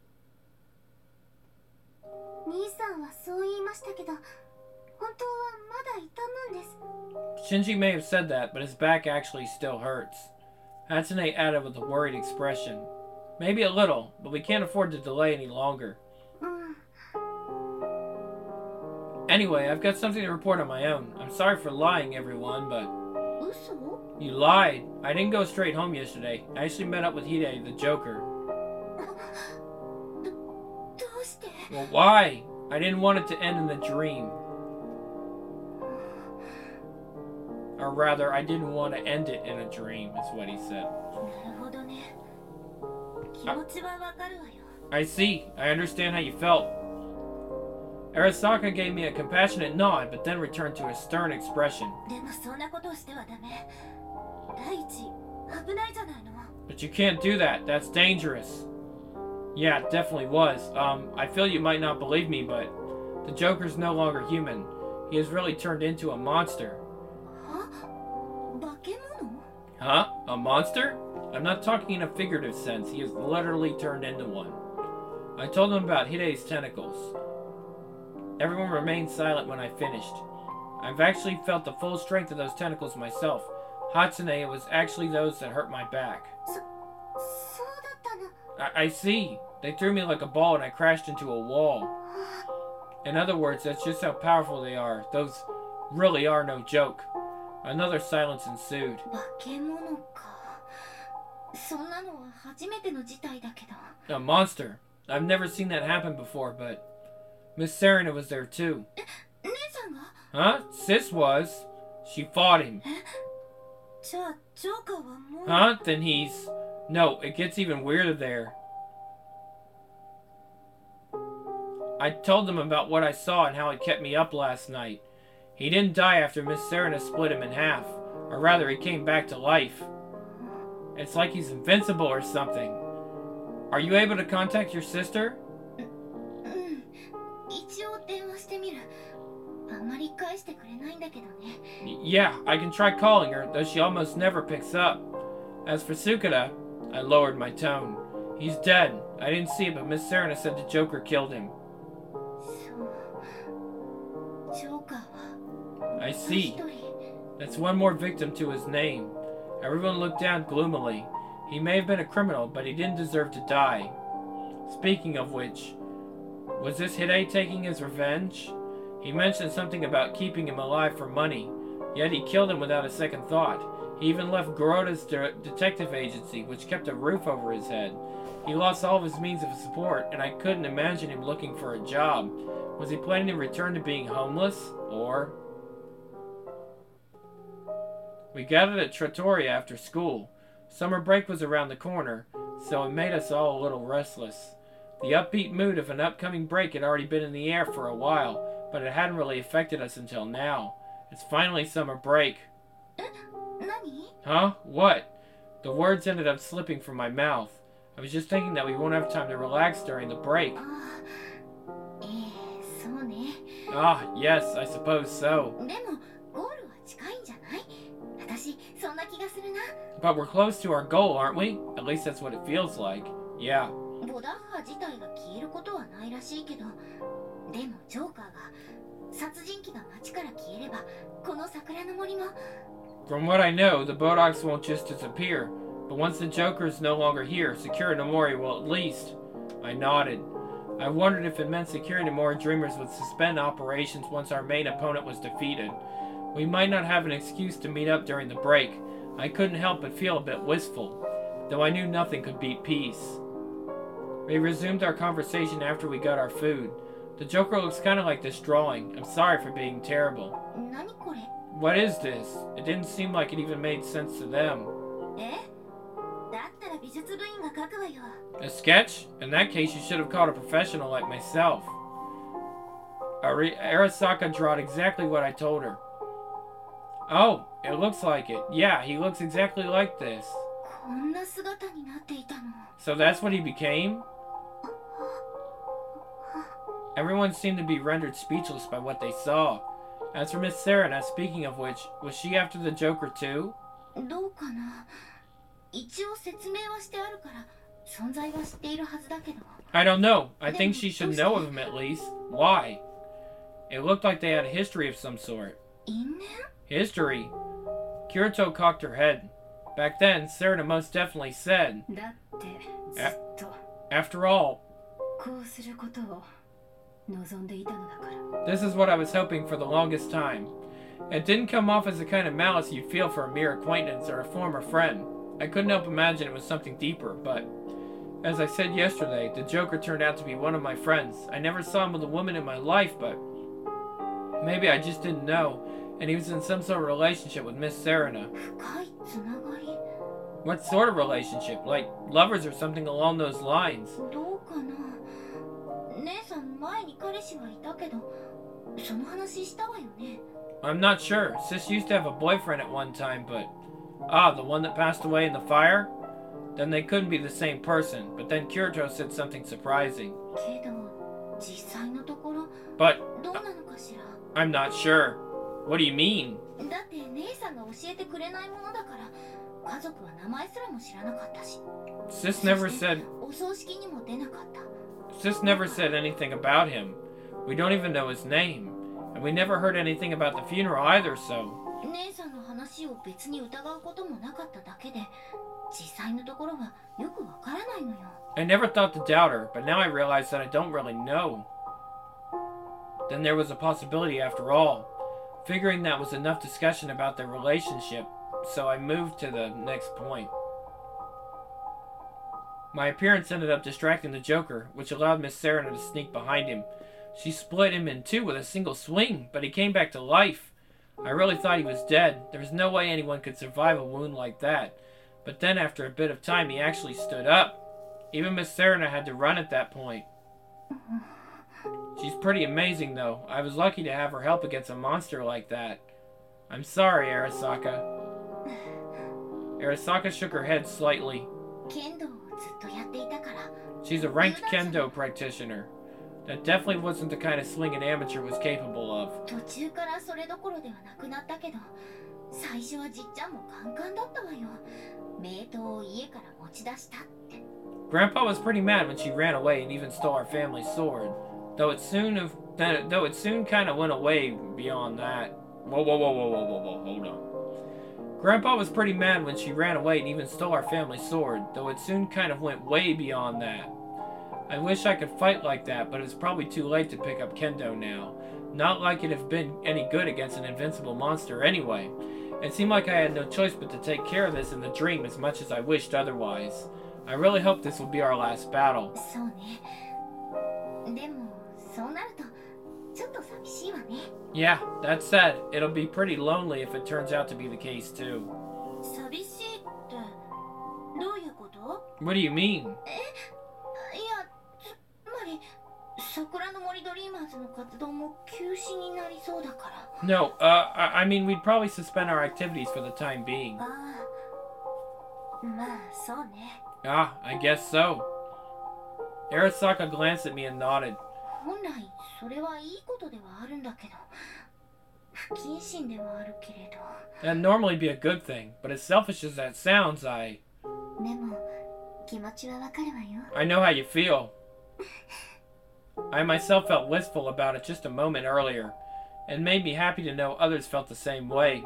兄さんはそう言いましたけど、本当はまだ痛むんです。 Shinji may have said that, but his back actually still hurts. Hatsune added with a worried expression. Maybe a little, but we can't afford to delay any longer. うん。 Anyway, I've got something to report on my own. I'm sorry for lying, everyone, but... 嘘? You lied. I didn't go straight home yesterday. I actually met up with Hide, the Joker. ど、どうして? Well, why? I didn't want it to end in a dream. Or rather, I didn't want to end it in a dream, is what he said. なるほどね。気持ちはわかるわよ。 I see. I understand how you felt. Arasaka gave me a compassionate nod, but then returned to a stern expression. でもそんなことをしてはダメ。第一、危ないじゃないの。 But you can't do that. That's dangerous. Yeah, it definitely was. Um, I feel you might not believe me, but the Joker's no longer human. He has really turned into a monster. は? 化け物? Huh? A monster? I'm not talking in a figurative sense. He has literally turned into one. I told him about Hide's tentacles. Everyone remained silent when I finished. I've actually felt the full strength of those tentacles myself. Hatsune, it was actually those that hurt my back. そ、そうだったの。 I, I see. They threw me like a ball and I crashed into a wall. In other words, that's just how powerful they are. Those really are no joke. Another silence ensued. 化け物か。そんなのは初めての事態だけど。 A monster. I've never seen that happen before, but Miss Serena was there too. 姉さんが? Huh? Sis was. She fought him. じゃあ、ジョーカーはもう... Huh? Then he's... No, it gets even weirder there. I told them about what I saw and how it kept me up last night. He didn't die after Miss Serena split him in half. Or rather, he came back to life. It's like he's invincible or something. Are you able to contact your sister? うん。一応電話してみる。あんまり返してくれないんだけどね。 Yeah, I can try calling her, though she almost never picks up. As for Sukada, I lowered my tone. He's dead. I didn't see it, but Miss Serena said the Joker killed him. そう。ジョーカーは... I see. 一人。 That's one more victim to his name. Everyone looked down gloomily. He may have been a criminal, but he didn't deserve to die. Speaking of which, was this Hide taking his revenge? He mentioned something about keeping him alive for money, yet he killed him without a second thought. He even left Garota's de- detective agency, which kept a roof over his head. He lost all of his means of support, and I couldn't imagine him looking for a job. Was he planning to return to being homeless, or... We gathered at Trattoria after school. Summer break was around the corner, so it made us all a little restless. The upbeat mood of an upcoming break had already been in the air for a while, but it hadn't really affected us until now. It's finally summer break. Nani? Huh? What? The words ended up slipping from my mouth. I was just thinking that we won't have time to relax during the break. ああ、ええ、そうね。 Ah, yes, I suppose so. でもゴールは近いんじゃない？私そんな気がするな。 But we're close to our goal, aren't we? At least that's what it feels like. Yeah. ボダッハ自体が消えることはないらしいけど、でもジョーカーが殺人鬼が街から消えれば、この桜の森も。 From what I know, the Bodox won't just disappear. But once the Joker is no longer here, Sakura Nomori will at least... I nodded. I wondered if it meant Sakura Nomori Dreamers would suspend operations once our main opponent was defeated. We might not have an excuse to meet up during the break. I couldn't help but feel a bit wistful, though I knew nothing could beat peace. We resumed our conversation after we got our food. The Joker looks kind of like this drawing. I'm sorry for being terrible. 何これ？ What is this? It didn't seem like it even made sense to them. え？だったら美術部員が描くわよ。 A sketch? In that case, you should have called a professional like myself. Ari- Arasaka drawed exactly what I told her. Oh, it looks like it. Yeah, he looks exactly like this. こんな姿になっていたの。 So that's what he became? Everyone seemed to be rendered speechless by what they saw. As for Miss Serena, speaking of which, was she after the Joker too? どうかな。一応説明はしてあるから存在は知っているはずだけど。 I don't know. I think she should know of him at least. Why? It looked like they had a history of some sort. 因縁？ History? Kirito cocked her head. Back then, Serena most definitely said, だってずっと after all, こうすることを望んでいたのだから。 this is what I was hoping for the longest time. It didn't come off as the kind of malice you'd feel for a mere acquaintance or a former friend. I couldn't help imagine it was something deeper, but as I said yesterday, the Joker turned out to be one of my friends. I never saw him with a woman in my life, but maybe I just didn't know, and he was in some sort of relationship with Miss Serena. 深いつながり？ What sort of relationship? Like lovers or something along those lines? どうかな。姉さん前に彼氏がいたけど、その話したわよね。 I'm not sure. Sis used to have a boyfriend at one time, but... Ah, the one that passed away in the fire? Then they couldn't be the same person, but then Kirito said something surprising. けど実際のところ But どうなのかしら。 I'm not sure. What do you mean? だって姉さんが教えてくれないものだから家族は名前すらも知らなかったし。 Sis never said... お葬式にも出なかった。 Sis never said anything about him. We don't even know his name. And we never heard anything about the funeral either, so... 姉さんの話を別に疑うこともなかっただけで実際のところはよくわからないのよ。 I never thought to doubt her, but now I realize that I don't really know. Then there was a possibility after all. Figuring that was enough discussion about their relationship, so I moved to the next point. My appearance ended up distracting the Joker, which allowed Miss Serena to sneak behind him. She split him in two with a single swing, but he came back to life. I really thought he was dead. There was no way anyone could survive a wound like that. But then after a bit of time, he actually stood up. Even Miss Serena had to run at that point. She's pretty amazing, though. I was lucky to have her help against a monster like that. I'm sorry, Arasaka. Arasaka shook her head slightly. 剣道をずっとやっていたから。 She's a ranked kendo practitioner. That definitely wasn't the kind of swing an amateur was capable of. 途中からそれどころではなくなったけど最初はじっちゃんもカンカンだったわよ。名刀を家から持ち出したって。 Grandpa was pretty mad when she ran away and even stole our family sword. Though it soon of though it soon kind of went away beyond that. Whoa, whoa, whoa, whoa, whoa, whoa, whoa, hold on. Grandpa was pretty mad when she ran away and even stole our family sword, though it soon kind of went way beyond that. I wish I could fight like that, but it's probably too late to pick up kendo now. Not like it'd have been any good against an invincible monster anyway. It seemed like I had no choice but to take care of this in the dream as much as I wished otherwise. I really hope this will be our last battle. そうね。でもそうなるとちょっと寂しいわね。 Yeah, that said, it'll be pretty lonely if it turns out to be the case too. 寂しいってどういうこと？ What do you mean? いや、つまり桜の森ドリーマーズの活動も休止になりそうだから。 No, uh, I I mean we'd probably suspend our activities for the time being. ああ、まあそうね。 Ah, I guess so. Arasaka glanced at me and nodded. 本来それはいいことではあるんだけど、不謹慎ではあるけれど。 That'd normally be a good thing, but as selfish as that sounds, I... でも気持ちはわかるわよ。 I know how you feel. I myself felt wistful about it just a moment earlier, and made me happy to know others felt the same way.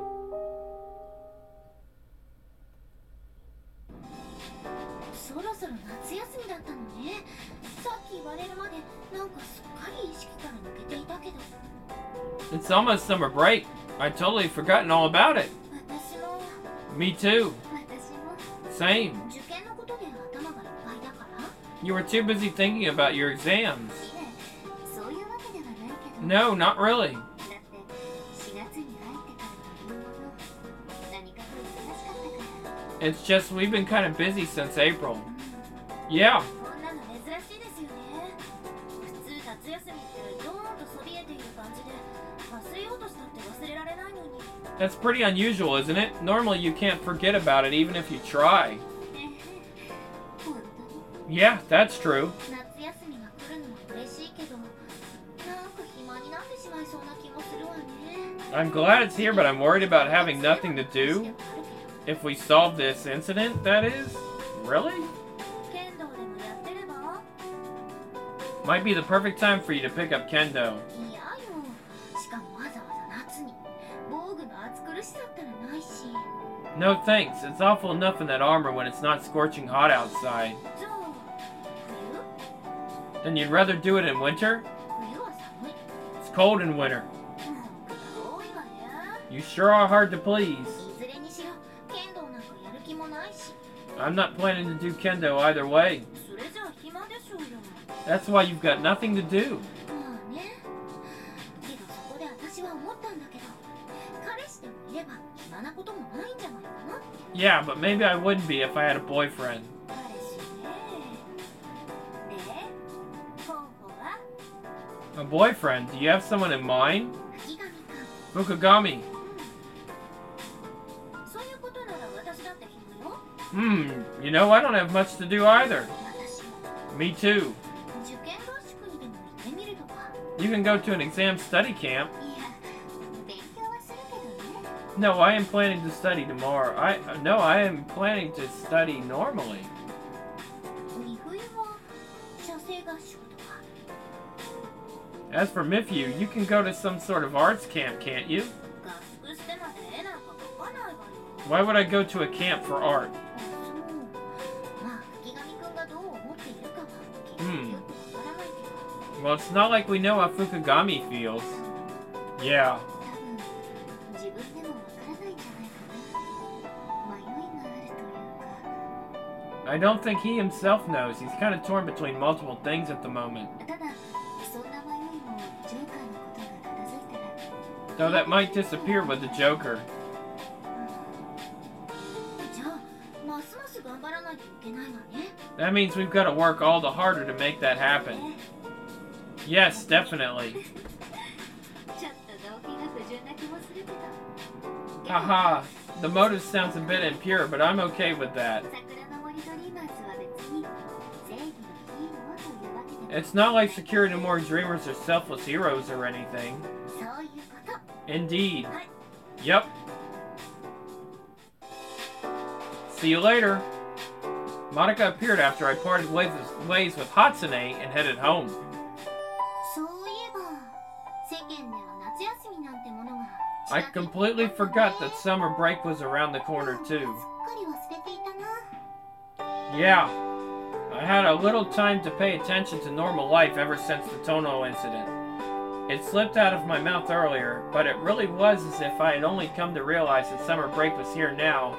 そろそろ夏休みだったのね。さっき言われるまでなんかすっかり意識から抜けていたけど。 It's almost summer break. I'd totally forgotten all about it. 私も Me too. 私も Same. 受験のことで頭がいっぱいだから。 You were too busy thinking about your exams. いえ、そういうわけではないけど。 No, not really. だってしがつに入ってからの入門の何かと忙しかったから。 It's just we've been kind of busy since April. Yeah. こんなの珍しいですよね。普通夏休みってドーンとそびえている感じで忘れようとしたって忘れられないのに。 That's pretty unusual, isn't it? Normally you can't forget about it even if you try. 本当に Yeah, that's true. 夏休みが来るのも嬉しいけど、なんか暇になってしまいそうな気もするわね。 I'm glad it's here, but I'm worried about having nothing to do. If we solve this incident, that is? Really? 剣道でもやってれば？ Might be the perfect time for you to pick up kendo. いやよ。しかもわざわざ夏に。防具の暑苦しさったらないし。 No thanks. It's awful enough in that armor when it's not scorching hot outside. じゃあ、冬？ Then you'd rather do it in winter? 冬は寒い。 It's cold in winter. 文句が多いわね。 You sure are hard to please. いずれにしろ剣道なんかやる気もないし。 I'm not planning to do kendo either way. それじゃあ暇でしょうよ。 That's why you've got nothing to do. まあね。けどそこで私は思ったんだけど、彼氏でもいれば暇なこともないんじゃないかな。 Yeah, but maybe I wouldn't be if I had a boyfriend. 彼氏ね。で、候補は A boyfriend? Do you have someone in mind? 吹上くん。 Fukugami. そういうことなら私だって暇よ。 Hmm, you know, I don't have much to do either. 私も Me too. 受験合宿にでも行ってみるとか。 You can go to an exam study camp. いや、勉強はするけどね。 No, I am planning to study tomorrow. I no, I am planning to study normally. 二冬は写生合宿とか。 As for Mifu, you can go to some sort of arts camp, can't you? 合宿してまで絵なんか描かないわよ。 Why would I go to a camp for art? そう。まあ、吹上くんがどう思っているかは結うん局よくわからないけど。 Well, it's not like we know how Fukugami feels. Yeah. 多分自分でもわからないんじゃないかな。迷いがあるというか。 I don't think he himself knows. He's kind of torn between multiple things at the moment. ただそんな迷いもジョーカーのことが片付いたら。 Though that might disappear with the Joker. じゃあますます頑張らないといけないわね。 That means we've got to work all the harder to make that happen. Yes, definitely. ちょっと動機が不純な気もするけど。 Haha. The motive sounds a bit impure, but I'm okay with that. 桜の森ドリーマーズは別に正義のヒーローというわけでも。 It's not like Security No More Dreamers are selfless heroes or anything. そういうこと。 Indeed. はい。 Yep. See you later. Monica appeared after I parted ways ways with Hatsune and headed home. そういえば世間では夏休みなんてものが I completely forgot that summer break was around the corner すっ too. かり忘れていたな。 Yeah. I had a little time to pay attention to normal life ever since the Tono incident. It slipped out of my mouth earlier, but it really was as if I had only come to realize that summer break was here now.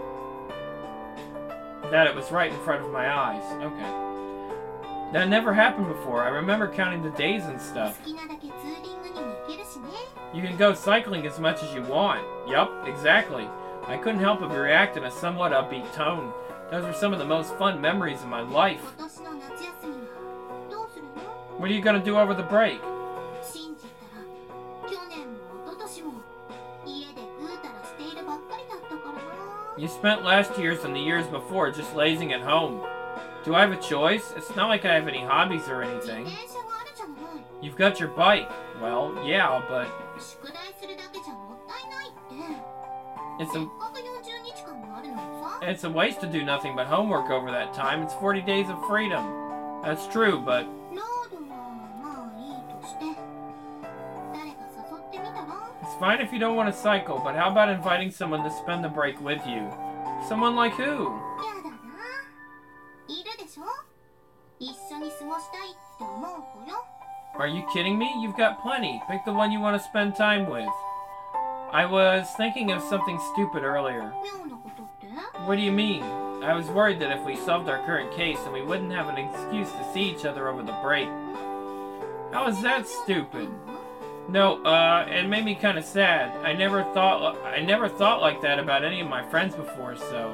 That it was right in front of my eyes. Okay. That never happened before. I remember counting the days and stuff. 好きなだけツーリングにも行けるしね。 You can go cycling as much as you want. Yup, exactly. I couldn't help but react in a somewhat upbeat tone. Those were some of the most fun memories of my life. 今年の夏休みはどうするの？ What are you gonna do over the break? 信じたら去年も一昨年も家でぐうたらしているばっかりだったからな。 You spent last year's and the years before just lazing at home. Do I have a choice? It's not like I have any hobbies or 自 anything. 転車があるじゃない。 You've got your bike. Well, yeah, but 宿題するだけじゃもったいないって。 it's せっ a かくよんじゅうにちかんもあるのにさ。 it's a waste to do nothing but homework over that time. It's forty days of freedom. That's true, but ロードはまあいいとして。誰か誘ってみたら？ it's fine if you don't want to cycle, but how about inviting someone to spend the break with you? Someone like who? やだな。いるでしょ？一緒に過ごしたいって思う子よ。 Are you kidding me? You've got plenty. Pick the one you want to spend time with. I was thinking of something stupid earlier. 妙なことって？ What do you mean? I was worried that if we solved our current case, then we wouldn't have an excuse to see each other over the break. How is that stupid? No, uh, it made me kind of sad. I never thought I never thought like that about any of my friends before, so.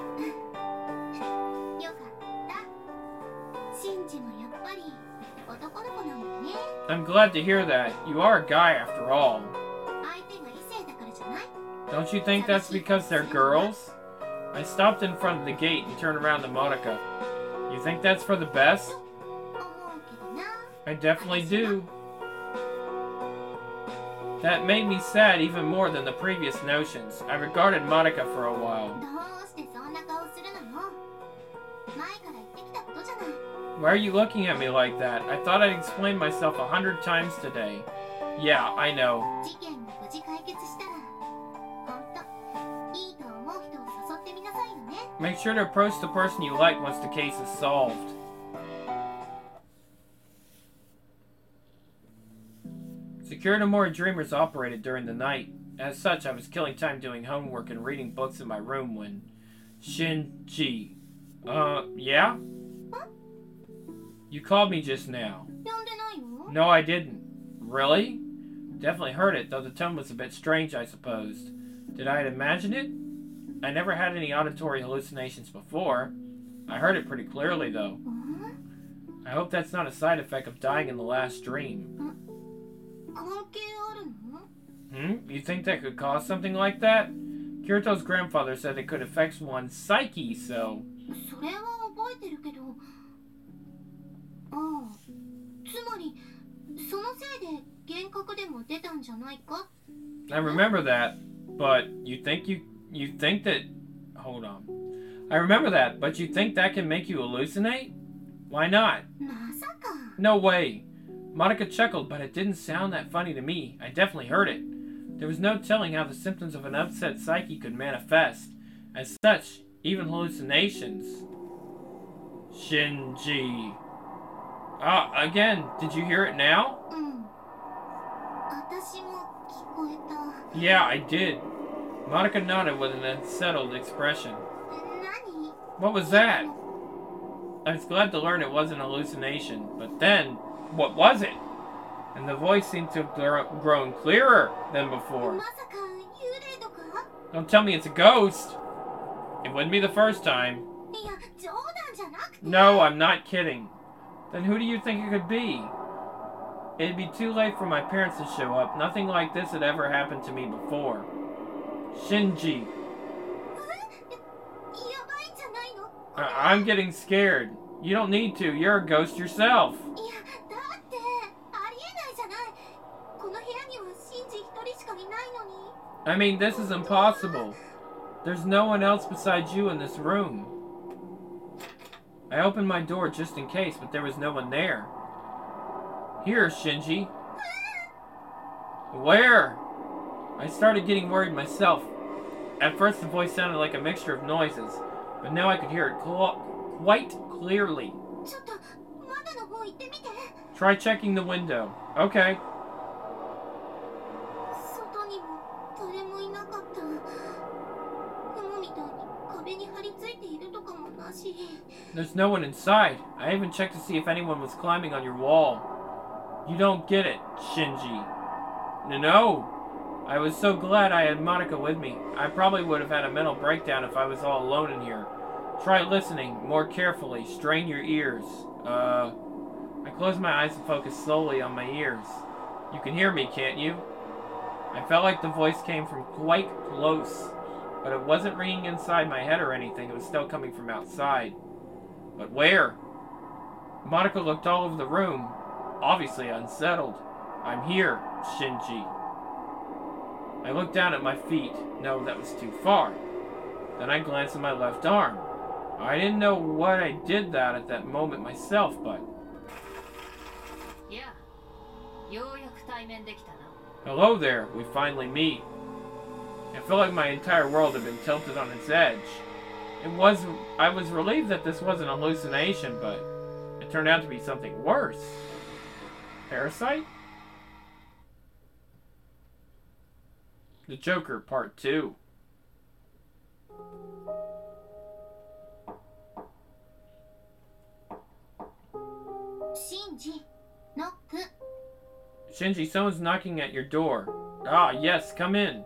よかった。シンジもやっぱり男の子なんだね。 I'm glad to hear that. You are a guy after all. 相手が異性だからじゃない？ Don't you think that's because they're girls? I stopped in front of the gate and turned around to Monica. You think that's for the best? 思うけどな。 I definitely do. That made me sad even more than the previous notions. I regarded Monica for a while. どうしてそんな顔するのよ。前から言ってきたことじゃない。 Why are you looking at me like that? I thought I'd explained myself a hundred times today. Yeah, I know. 事件が無事解決したら、ほんといいと思う人を誘ってみなさいよね。 Make sure to approach the person you like once the case is solved. Securitamori Dreamers operated during the night. As such, I was killing time doing homework and reading books in my room when Shinji. Uh, yeah? You called me just now. 呼んでないよ。 No, I didn't. Really? Definitely heard it, though the tone was a bit strange, I suppose. Did I imagine it? I never had any auditory hallucinations before. I heard it pretty clearly, though. うん？ I hope that's not a side effect of dying in the last dream. 関係あるの？ Hmm? You think that could cause something like that? Kirito's grandfather said it could affect one's psyche, so... それは覚えてるけど。ああ、つまりそのせいで幻覚でも出たんじゃないか？ I remember that, but you think you... You think that... Hold on. I remember that, but you think that can make you hallucinate? Why not? まさか。 No way. Monica chuckled, but it didn't sound that funny to me. I definitely heard it. There was no telling how the symptoms of an upset psyche could manifest. As such, even hallucinations. Shinji. Ah, again, did you hear it now? うん。私も聞こえた。 Yeah, I did. Monica nodded with an unsettled expression. 何？ What was that? I was glad to learn it wasn't a hallucination, but then, what was it? And the voice seemed to have gr- grown clearer than before. まさか幽霊とか？ Don't tell me it's a ghost! It wouldn't be the first time. いや、冗談じゃなくて。 No, I'm not kidding. Then who do you think it could be? It'd be too late for my parents to show up. Nothing like this had ever happened to me before. Shinji. え？やばいんじゃないの？ I- I'm getting scared. You don't need to. You're a ghost yourself. いや、だってありえないじゃない。この部屋にはシンジ一人しかいないのに。 I mean, this is impossible. There's no one else besides you in this room. I opened my door just in case, but there was no one there. Here, Shinji. Where? I started getting worried myself. At first, the voice sounded like a mixture of noises, but now I could hear it cl- quite clearly. ちょっと窓の方行ってみて。 Try checking the window. Okay. みたいに壁に張り付いているとかもなし。 There's no one inside. I even checked to see if anyone was climbing on your wall. You don't get it, Shinji. No. I was so glad I had Monica with me. I probably would have had a mental breakdown if I was all alone in here. Try listening more carefully. Strain your ears. Uh... I closed my eyes and focused slowly on my ears. You can hear me, can't you? I felt like the voice came from quite close, but it wasn't ringing inside my head or anything. It was still coming from outside. But where? Monica looked all over the room, obviously unsettled. I'm here, Shinji. I looked down at my feet. No, that was too far. Then I glanced at my left arm. I didn't know what I did that at that moment myself, but... Yeah. Hello there, we finally meet. I felt like my entire world had been tilted on its edge. It was, I was relieved that this wasn't a hallucination, but it turned out to be something worse. Parasite? The Joker, Part two. Shinji, knock. Shinji, someone's knocking at your door. Ah, yes, come in.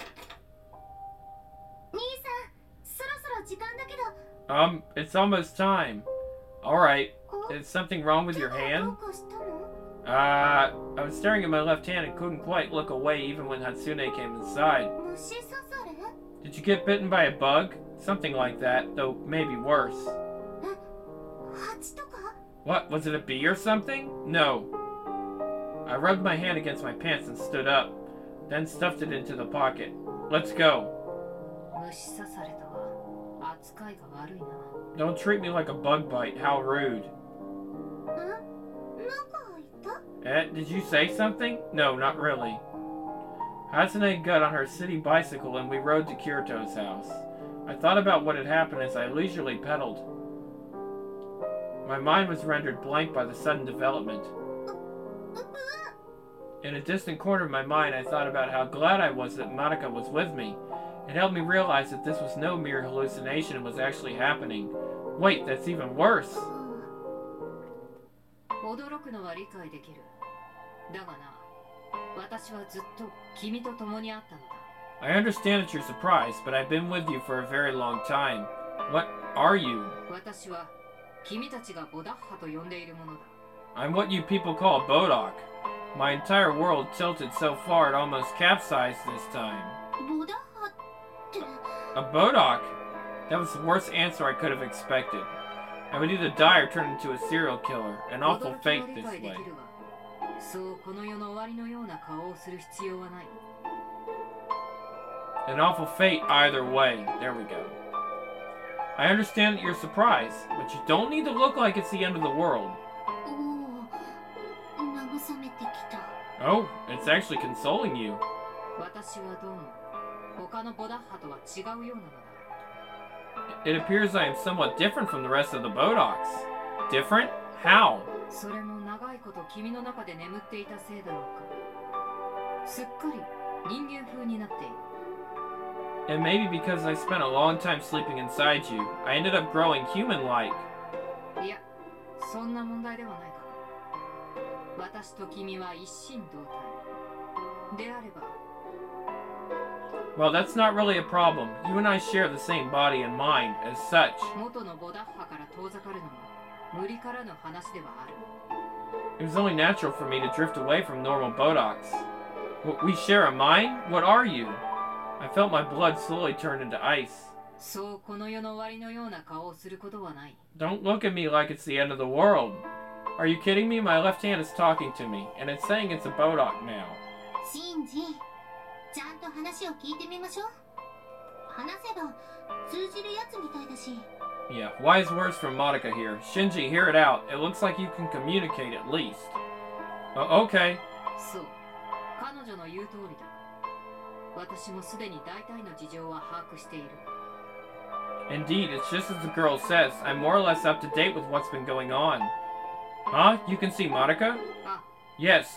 Um, it's almost time. Alright. Is something wrong with your hand? Uh, I was staring at my left hand and couldn't quite look away even when Hatsune came inside. Did you get bitten by a bug? Something like that, though maybe worse. What, was it a bee or something? No. I rubbed my hand against my pants and stood up, then stuffed it into the pocket. Let's go. Don't treat me like a bug bite, how rude. Eh, did you say something? No, not really. Hatsune got on her city bicycle and we rode to Kirito's house. I thought about what had happened as I leisurely pedaled. My mind was rendered blank by the sudden development. In a distant corner of my mind, I thought about how glad I was that Monica was with me. It helped me realize that this was no mere hallucination and was actually happening. Wait, that's even worse. I understand that you're surprised, but I've been with you for a very long time. What are you? I'm what you people call a Bodok. My entire world tilted so far it almost capsized this time. A Bodok? That was the worst answer I could have expected. I would either die or turn into a serial killer. An awful fate this way. An awful fate either way. There we go. I understand that you're surprised, but you don't need to look like it's the end of the world. Oh, it's actually consoling you. It appears I am somewhat different from the rest of the Bodoks. Different? How? And maybe because I spent a long time sleeping inside you, I ended up growing human-like. Well, that's not really a problem. You and I share the same body and mind, as such. It was only natural for me to drift away from normal Bodoks. We share a mind? What are you? I felt my blood slowly turn into ice. Don't look at me like it's the end of the world. Are you kidding me? My left hand is talking to me, and it's saying it's a Bodok now. Shinji, yeah, wise words from Monica here. Shinji, hear it out. It looks like you can communicate at least. Uh, okay. Indeed, it's just as the girl says. I'm more or less up to date with what's been going on. Huh? You can see Monica? Yes.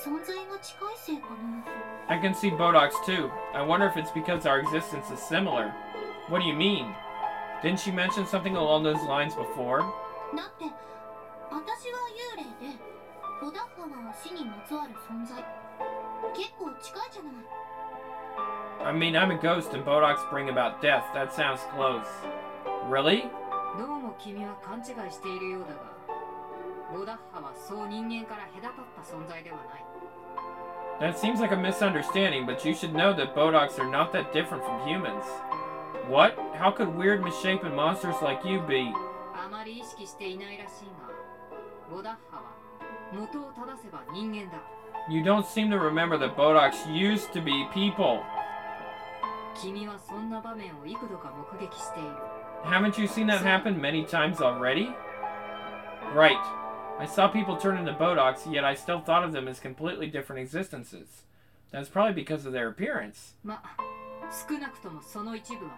存在が近いせいかな。 I can see Bodox too. I wonder if it's because our existence is similar. What do you mean? Didn't she mention something along those lines before? だって私は幽霊でボダッハは死にまつわる存在。結構近いじゃない。 I mean, I'm a ghost and Bodox bring about death. That sounds close. Really? どうも君は勘違いしているようだが、ボダッハはそう人間から隔たった存在ではない。 That seems like a misunderstanding, but you should know that Bodox are not that different from humans. What? How could weird, misshapen monsters like you be? あまり意識していないらしいが、ボダッハは元を正せば人間だ。 You don't seem to remember that Bodox used to be people. 君はそんな場面を幾度か目撃している。 Haven't you seen that happen many times already? Right. I saw people turn into Bodox, yet I still thought of them as completely different existences. That's probably because of their appearance. ま、少なくともその一部はな。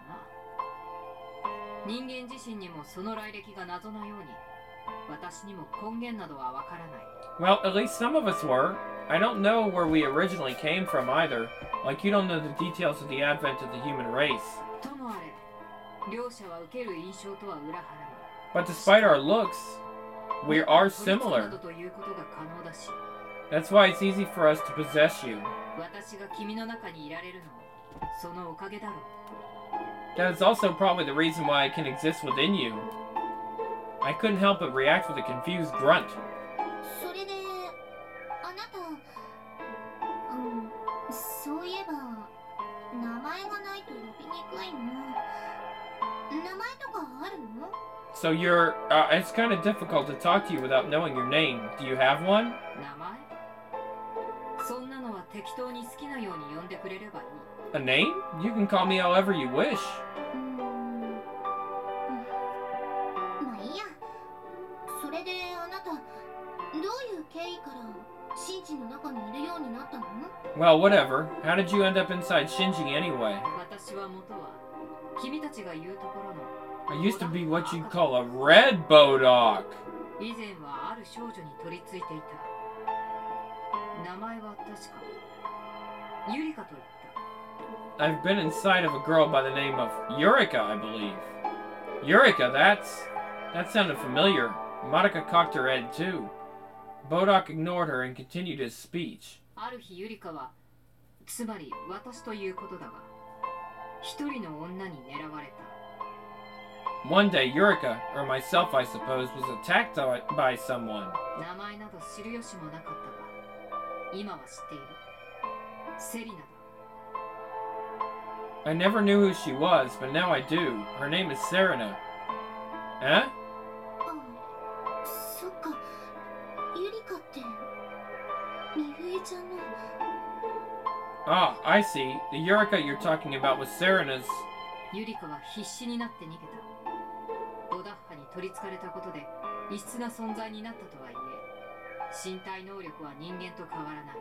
人間自身にもその来歴が謎のように、私にも根源などはわからない。 Well, at least some of us were. I don't know where we originally came from either. Like you don't know the details of the advent of the human race. ともあれ、両者は受ける印象とは裏腹に。 But despite our looks, we are 孤立な similar. どということが可能だし、 That's why it's easy for us to possess you. 私が君の中にいられるのもそのおかげだろう。 That is also probably the reason why I can exist within you. I couldn't help but react with a confused grunt. それであなた、うん、そういえば名前がないと呼びにくいの。名前とかあるの？ So you're, uh, it's kind of difficult to talk to you without knowing your name. Do you have one? 名前？そんなのは適当に好きなように呼んでくれればいい。 A name? You can call me however you wish. うーん、うんまあいいや。それであなた、どういう経緯から神地の中にいるようになったの？ Well, whatever. How did you end up inside Shinji anyway? 私は元は君たちが言うところの I used to be what you'd call a red Bodock. 以前はある少女に取り付いていた。名前は確かユリカと言った。 I've been inside of a girl by the name of Eureka, I believe. Eureka, that's... That sounded familiar. Monica cocked her head too. Bodock ignored her and continued his speech. ある日ユリカは、つまり私ということだが、一人の女に狙われた。 One day, Eureka, or myself I suppose, was attacked by someone. 名前など知る由もなかったが、今は知っている。セリナだ。 I never knew who she was, but now I do. Her name is Serena. Eh? あ、そっか。ユリカってみふえちゃんの。 Ah, I see. The Eureka you're talking about was Serena's. ユリカは必死になって逃げた。ボダッハに取り憑かれたことで異質な存在になったとはいえ、身体能力は人間と変わらない。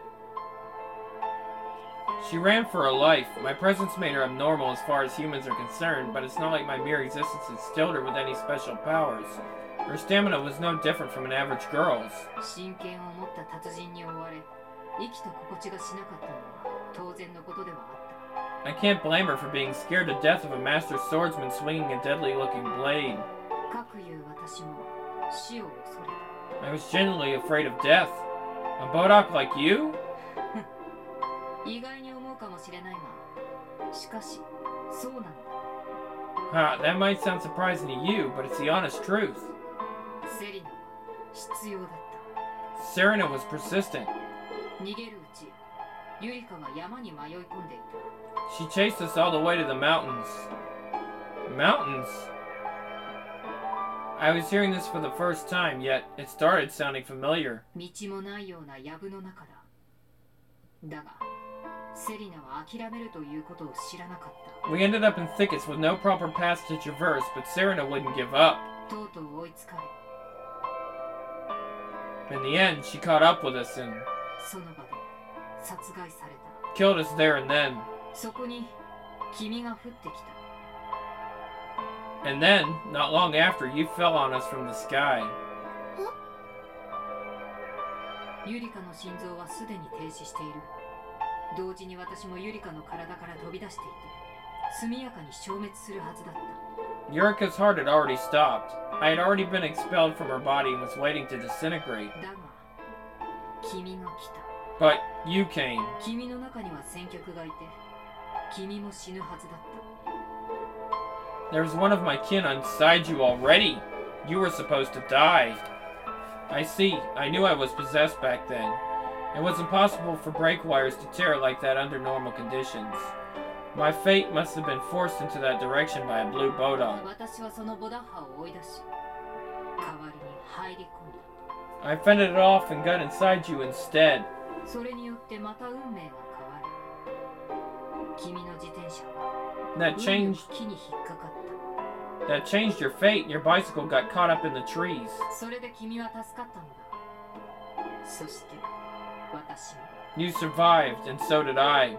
She ran for her life. My presence made her abnormal as far as humans are concerned, but it's not like my mere existence instilled her with any special powers. Her stamina was no different from an average girl's. 真剣を持った達人に追われ、生きた心地がしなかったのは当然のことではあった。 I can't blame her for being scared to death of a master swordsman swinging a deadly-looking blade. かくいう私も死を恐れた。 I was genuinely afraid of death. A Bodock like you? 意外に思うかもしれないが、しかしそうなんだ。 Ha, that might sound surprising to you, but it's the honest truth. セリナは必要だった。 Serena was persistent. 逃げるうち、ユリカは山に迷い込んでいた。 She chased us all the way to the mountains. Mountains? I was hearing this for the first time, yet it started sounding familiar. 道もないような藪の中だ。だが、セリナは諦めるということを知らなかった。 We ended up in thickets with no proper paths to traverse, but Serena wouldn't give up. とうとう追いつかれ、 In the end, she caught up with us and その場で殺害された。 killed us there and then. そこに君が降ってきた。 And then, not long after, you fell on us from the sky. ユリカの心臓はすでに停止している。同時に私もユリカの体から飛び出していて、速やかに消滅するはずだった。 Yurika's heart had already stopped. I had already been expelled from her body and was waiting to disintegrate. だが、君が来た。 But you came. 君の中には先客がいて、君も死ぬはずだった。 There's one of my kin inside you already. You were supposed to die. I see. I knew I was possessed back then. It was impossible for break wires to tear like that under normal conditions. My fate must have been forced into that direction by a blue Bodog. 私はそのボダッハを追い出し、代わりに入り込んだ。 I fended it off and got inside you instead. それによってまた運命が変わる。君の自転車は That 運 changed の木に引っかかった。 that changed your fate. Your bicycle got caught up in the trees. それで君は助かったのだ。そして私も。 You survived, and so did I.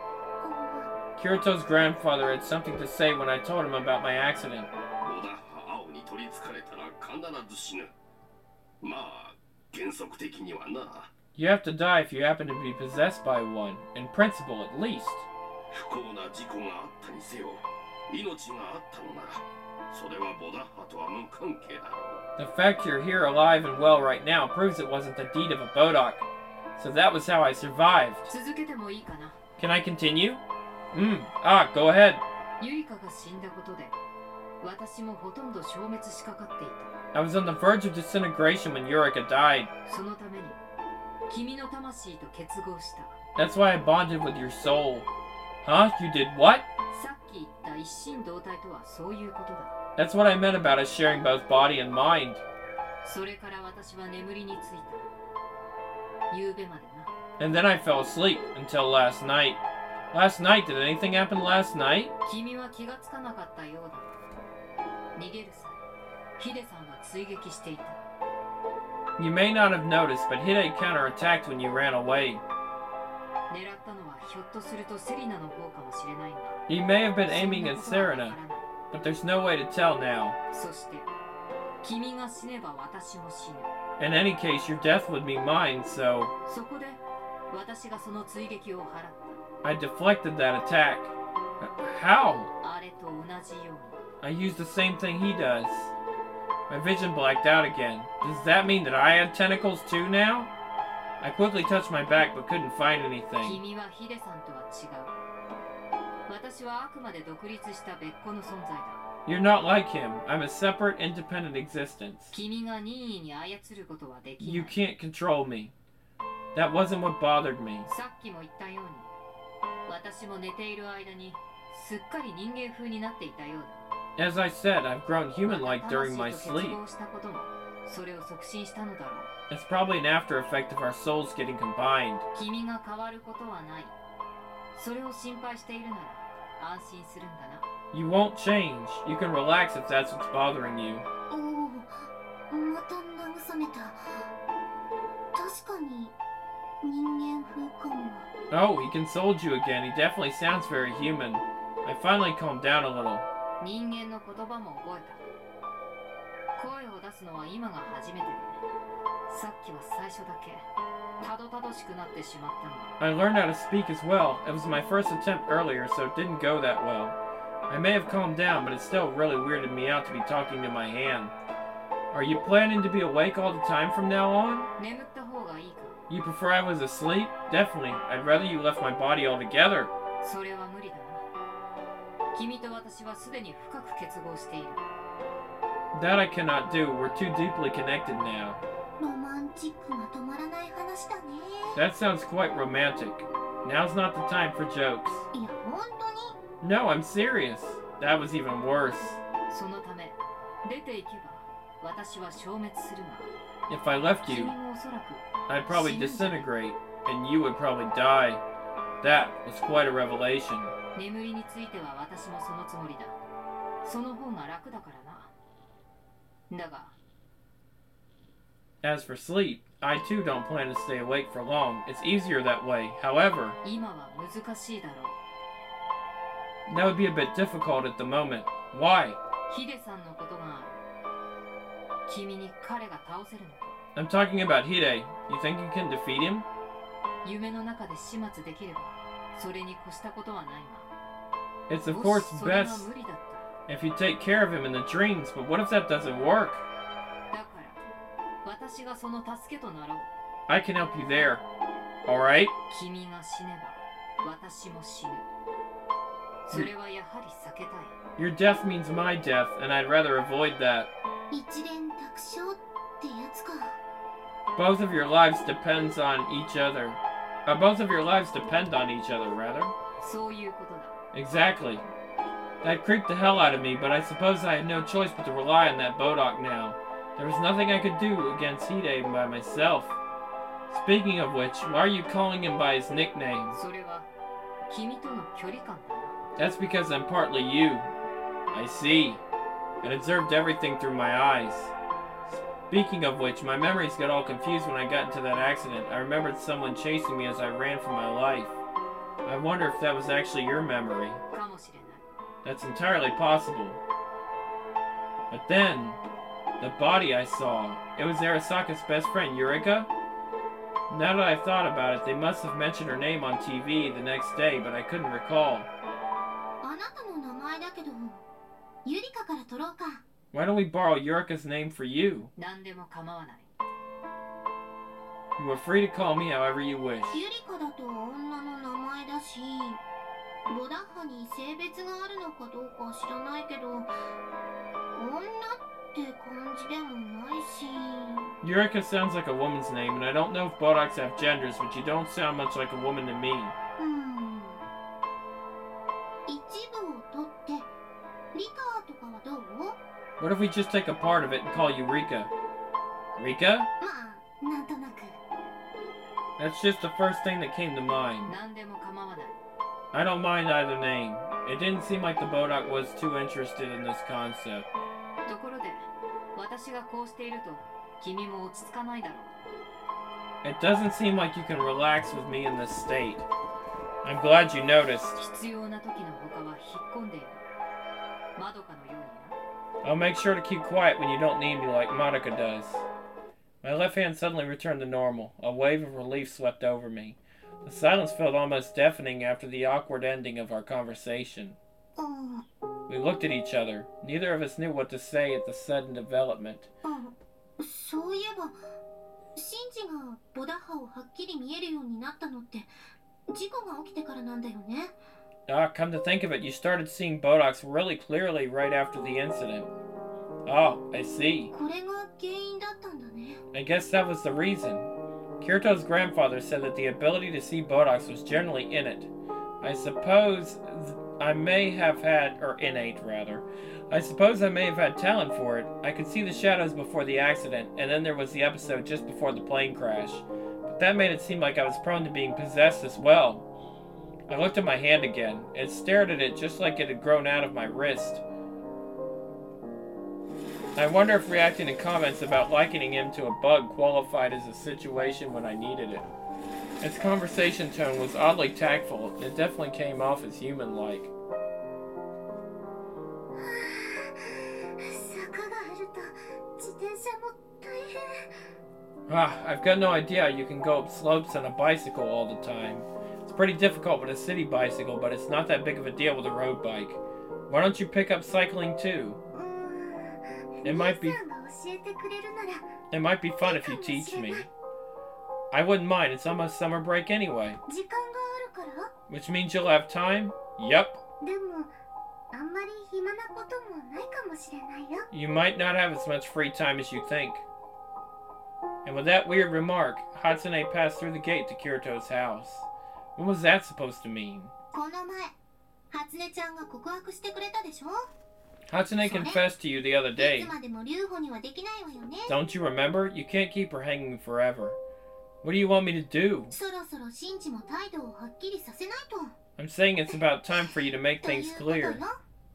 Kirito's grandfather had something to say when I told him about my accident. ボダッハ青に取りつかれたら必ず死ぬ。まあ、原則的にはな。 You have to die if you happen to be possessed by one, in principle at least. 不幸な事故があったにせよ、命があったのなら、それはボダッハとは無関係だろう。 The fact you're here alive and well right now proves it wasn't the deed of a Bodok. So that was how I survived. 続けてもいいかな。 Can I continue? Mm, ah, go ahead. ユリカが死んだことで、私もほとんど消滅しかかっていた。 I was on the verge of disintegration when Yurika died. そのために、君の魂と結合した。 That's why I bonded with your soul. Huh? You did what? さっき言った一心同体とはそういうことだ。 That's what I meant about us sharing both body and mind. それから私は眠りについた。夕べまでな。 And then I fell asleep until last night. Last night? Did anything happen last night? 君は気がつかなかったようだ。逃げる際、ヒデさんは追撃していた。 You may not have noticed, but Hide counterattacked when you ran away. 狙ったのはひょっとするとセリナの方かもしれないが。 He may have been aiming at そんなことはわ Serena, からない。 but there's no way to tell now. そして、君が死ねば私も死ぬ。 In any case, your death would be mine, so そこで、私がその追撃を払った。 I deflected that attack. How? あれと同じように。 I used the same thing he does. My vision blacked out again. Does that mean that I had tentacles too now? I quickly touched my back but couldn't find anything. 君はヒデさんとは違う。私はあくまで独立した別個の存在だ。 You're not like him. I'm a separate, independent existence. 君が任意に操ることはできない。 You can't control me. That wasn't what bothered me. さっきも言ったように、私も寝ている間にすっかり人間風になっていたようだ。 As I said, I've grown human-like during my 魂と結 sleep. 合したこともそれを促進したのだろう。 It's probably an after effect of our souls getting combined. 君が変わることはない。それを心配しているなら安心するんだな。 You won't change. You can relax if that's what's bothering you. おお、また慰めた。確かに人間風かも。 Oh, he consoled you again. He definitely sounds very human. I finally calmed down a little. 人間の言葉も覚えた。声を出すのは今が初めてで、さっきは最初だけたどたどしくなってしまったのだ。 I learned how to speak as well. It was my first attempt earlier, so it didn't go that well. I may have calmed down, but it still really weirded me out to be talking to my hand. Are you planning to be awake all the time from now on? 眠った方がいいか。 You prefer I was asleep? Definitely. I'd rather you left my body altogether. それは無理だな。君と私はすでに深く結合している。 That I cannot do. We're too deeply connected now. ロマンチックが止まらない話だね。 That sounds quite romantic. Now's not the time for jokes. いや、本当に No, I'm serious. That was even worse. そのため、出ていけば私は消滅するが、 If I left 君 you, もおそらく I'd probably disintegrate, and you would probably die. That was quite a revelation. 眠りについては私もそのつもりだ。その方が楽だからな。だが、 As for sleep, I too don't plan to stay awake for long. It's easier that way. However, 今は難しいだろう。 that would be a bit difficult at the moment. Why? ヒデさんのことがある。君に彼が倒せるのか。 I'm talking about Hide. You think you can defeat him? 夢の中で始末できればそれに越したことはないが It's of も course しそれが best 無理だった if you take care of him in the dreams, but what if that doesn't work? だから私がその助けとなろう I can help you there. Alright? 君が死ねば私も死ぬそれはやはり避けたい Your death means my death, and I'd rather avoid that. 一連卓勝ってやつか。 Both of your lives depends on each other. Uh, both of your lives depend on each other, rather. そういうことだ Exactly. That creeped the hell out of me, but I suppose I had no choice but to rely on that Bodok now. There was nothing I could do against Hide by myself. Speaking of which, why are you calling him by his nickname? それは君との距離感だな That's because I'm partly you. I see. I observed everything through my eyes. Speaking of which, my memories got all confused when I got into that accident. I remembered someone chasing me as I ran for my life. I wonder if that was actually your memory. かもしれない That's entirely possible. But then, the body I saw, it was Arasaka's best friend, Yurika? Now that I've thought about it, they must have mentioned her name on T V the next day, but I couldn't recall. あなたの名前だけど、ゆりかから取ろうか。 Why don't we borrow Yurika's name for you? 何でも構わない You are free to call me however you wish. ゆりかだと女の名前だし、ボダッハに性別があるのかどうか知らないけど、女って感じでもないし。 Yurika sounds like a woman's name, and I don't know if Bodoks have genders, but you don't sound much like a woman to me. うん一部を取ってリカとかはどう？ What if we just take a part of it and call you Rika? Rika? まあなんとなく。 That's just the first thing that came to mind. 何でも構わない I don't mind either name. It didn't seem like the Bodok was too interested in this concept. ところで私がこうしていると君も落ち着かないだろう It doesn't seem like you can relax with me in this state. I'm glad you noticed. 必要な時の他は引っ込んでいるまどかのようにな I'll make sure to keep quiet when you don't need me like Monica does. My left hand suddenly returned to normal. A wave of relief swept over me. The silence felt almost deafening after the awkward ending of our conversation. ああ We looked at each other. Neither of us knew what to say at the sudden development. あそういえばシンジがボダッハをはっきり見えるようになったのって事故が起きてからなんだよね。 Ah, come to think of it, you started seeing Bodoks really clearly right after the incident. Oh, I see. これが原因だったんだね。 I guess that was the reason. Kirito's grandfather said that the ability to see Bodoks was generally innate. I suppose th- I may have had, or innate rather. I suppose I may have had talent for it. I could see the shadows before the accident, and then there was the episode just before the plane crash. But that made it seem like I was prone to being possessed as well. I looked at my hand again. It stared at it just like it had grown out of my wrist. I wonder if reacting to comments about likening him to a bug qualified as a situation when I needed it. Its conversation tone was oddly tactful, and it definitely came off as human-like. 坂があると自転車も大変。 Ah, I've got no idea how you can go up slopes on a bicycle all the time. It's pretty difficult with a city bicycle, but it's not that big of a deal with a road bike. Why don't you pick up cycling too? うーん It might be- 姉さんが教えてくれるなら It might be fun if you teach me. I wouldn't mind, it's almost summer break anyway. 時間があるから Which means you'll have time? Yup. でもあんまり暇なこともないかもしれないよ。 You might not have as much free time as you think. And with that weird remark, Hatsune passed through the gate to Kirito's house. What was that supposed to mean? この前初音ちゃんが告白してくれたでしょ。 Hatsune confessed to you the other い day. つまでも留保にはできないわよね。 Don't you remember? You can't keep her hanging forever. What do you want me to do? そろそろシンジも態度をはっきりさせないと。 I'm saying it's about time for you to make とい things うことよ。 clear.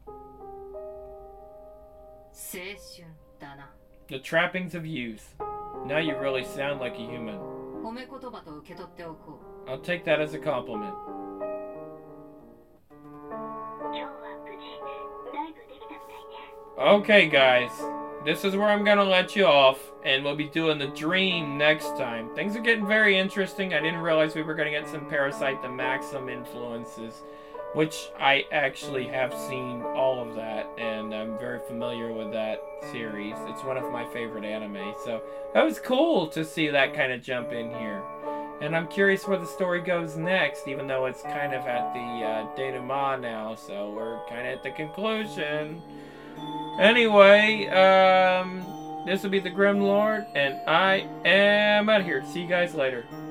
青春だな The trappings of youth. Now you really sound like a human. 褒め言葉と受け取っておこう I'll take that as a compliment. 今日は無事ライブできたみたいね。 Okay, guys. This is where I'm gonna let you off. And we'll be doing the Dream next time. Things are getting very interesting. I didn't realize we were going to get some Parasite the Maxim influences, which I actually have seen all of that, and I'm very familiar with that series. It's one of my favorite anime, so that was cool to see that kind of jump in here. And I'm curious where the story goes next, even though it's kind of at the uh, denouement now, so we're kind of at the conclusion. Anyway, um... this will be the Grim Lord, and I am out of here. See you guys later.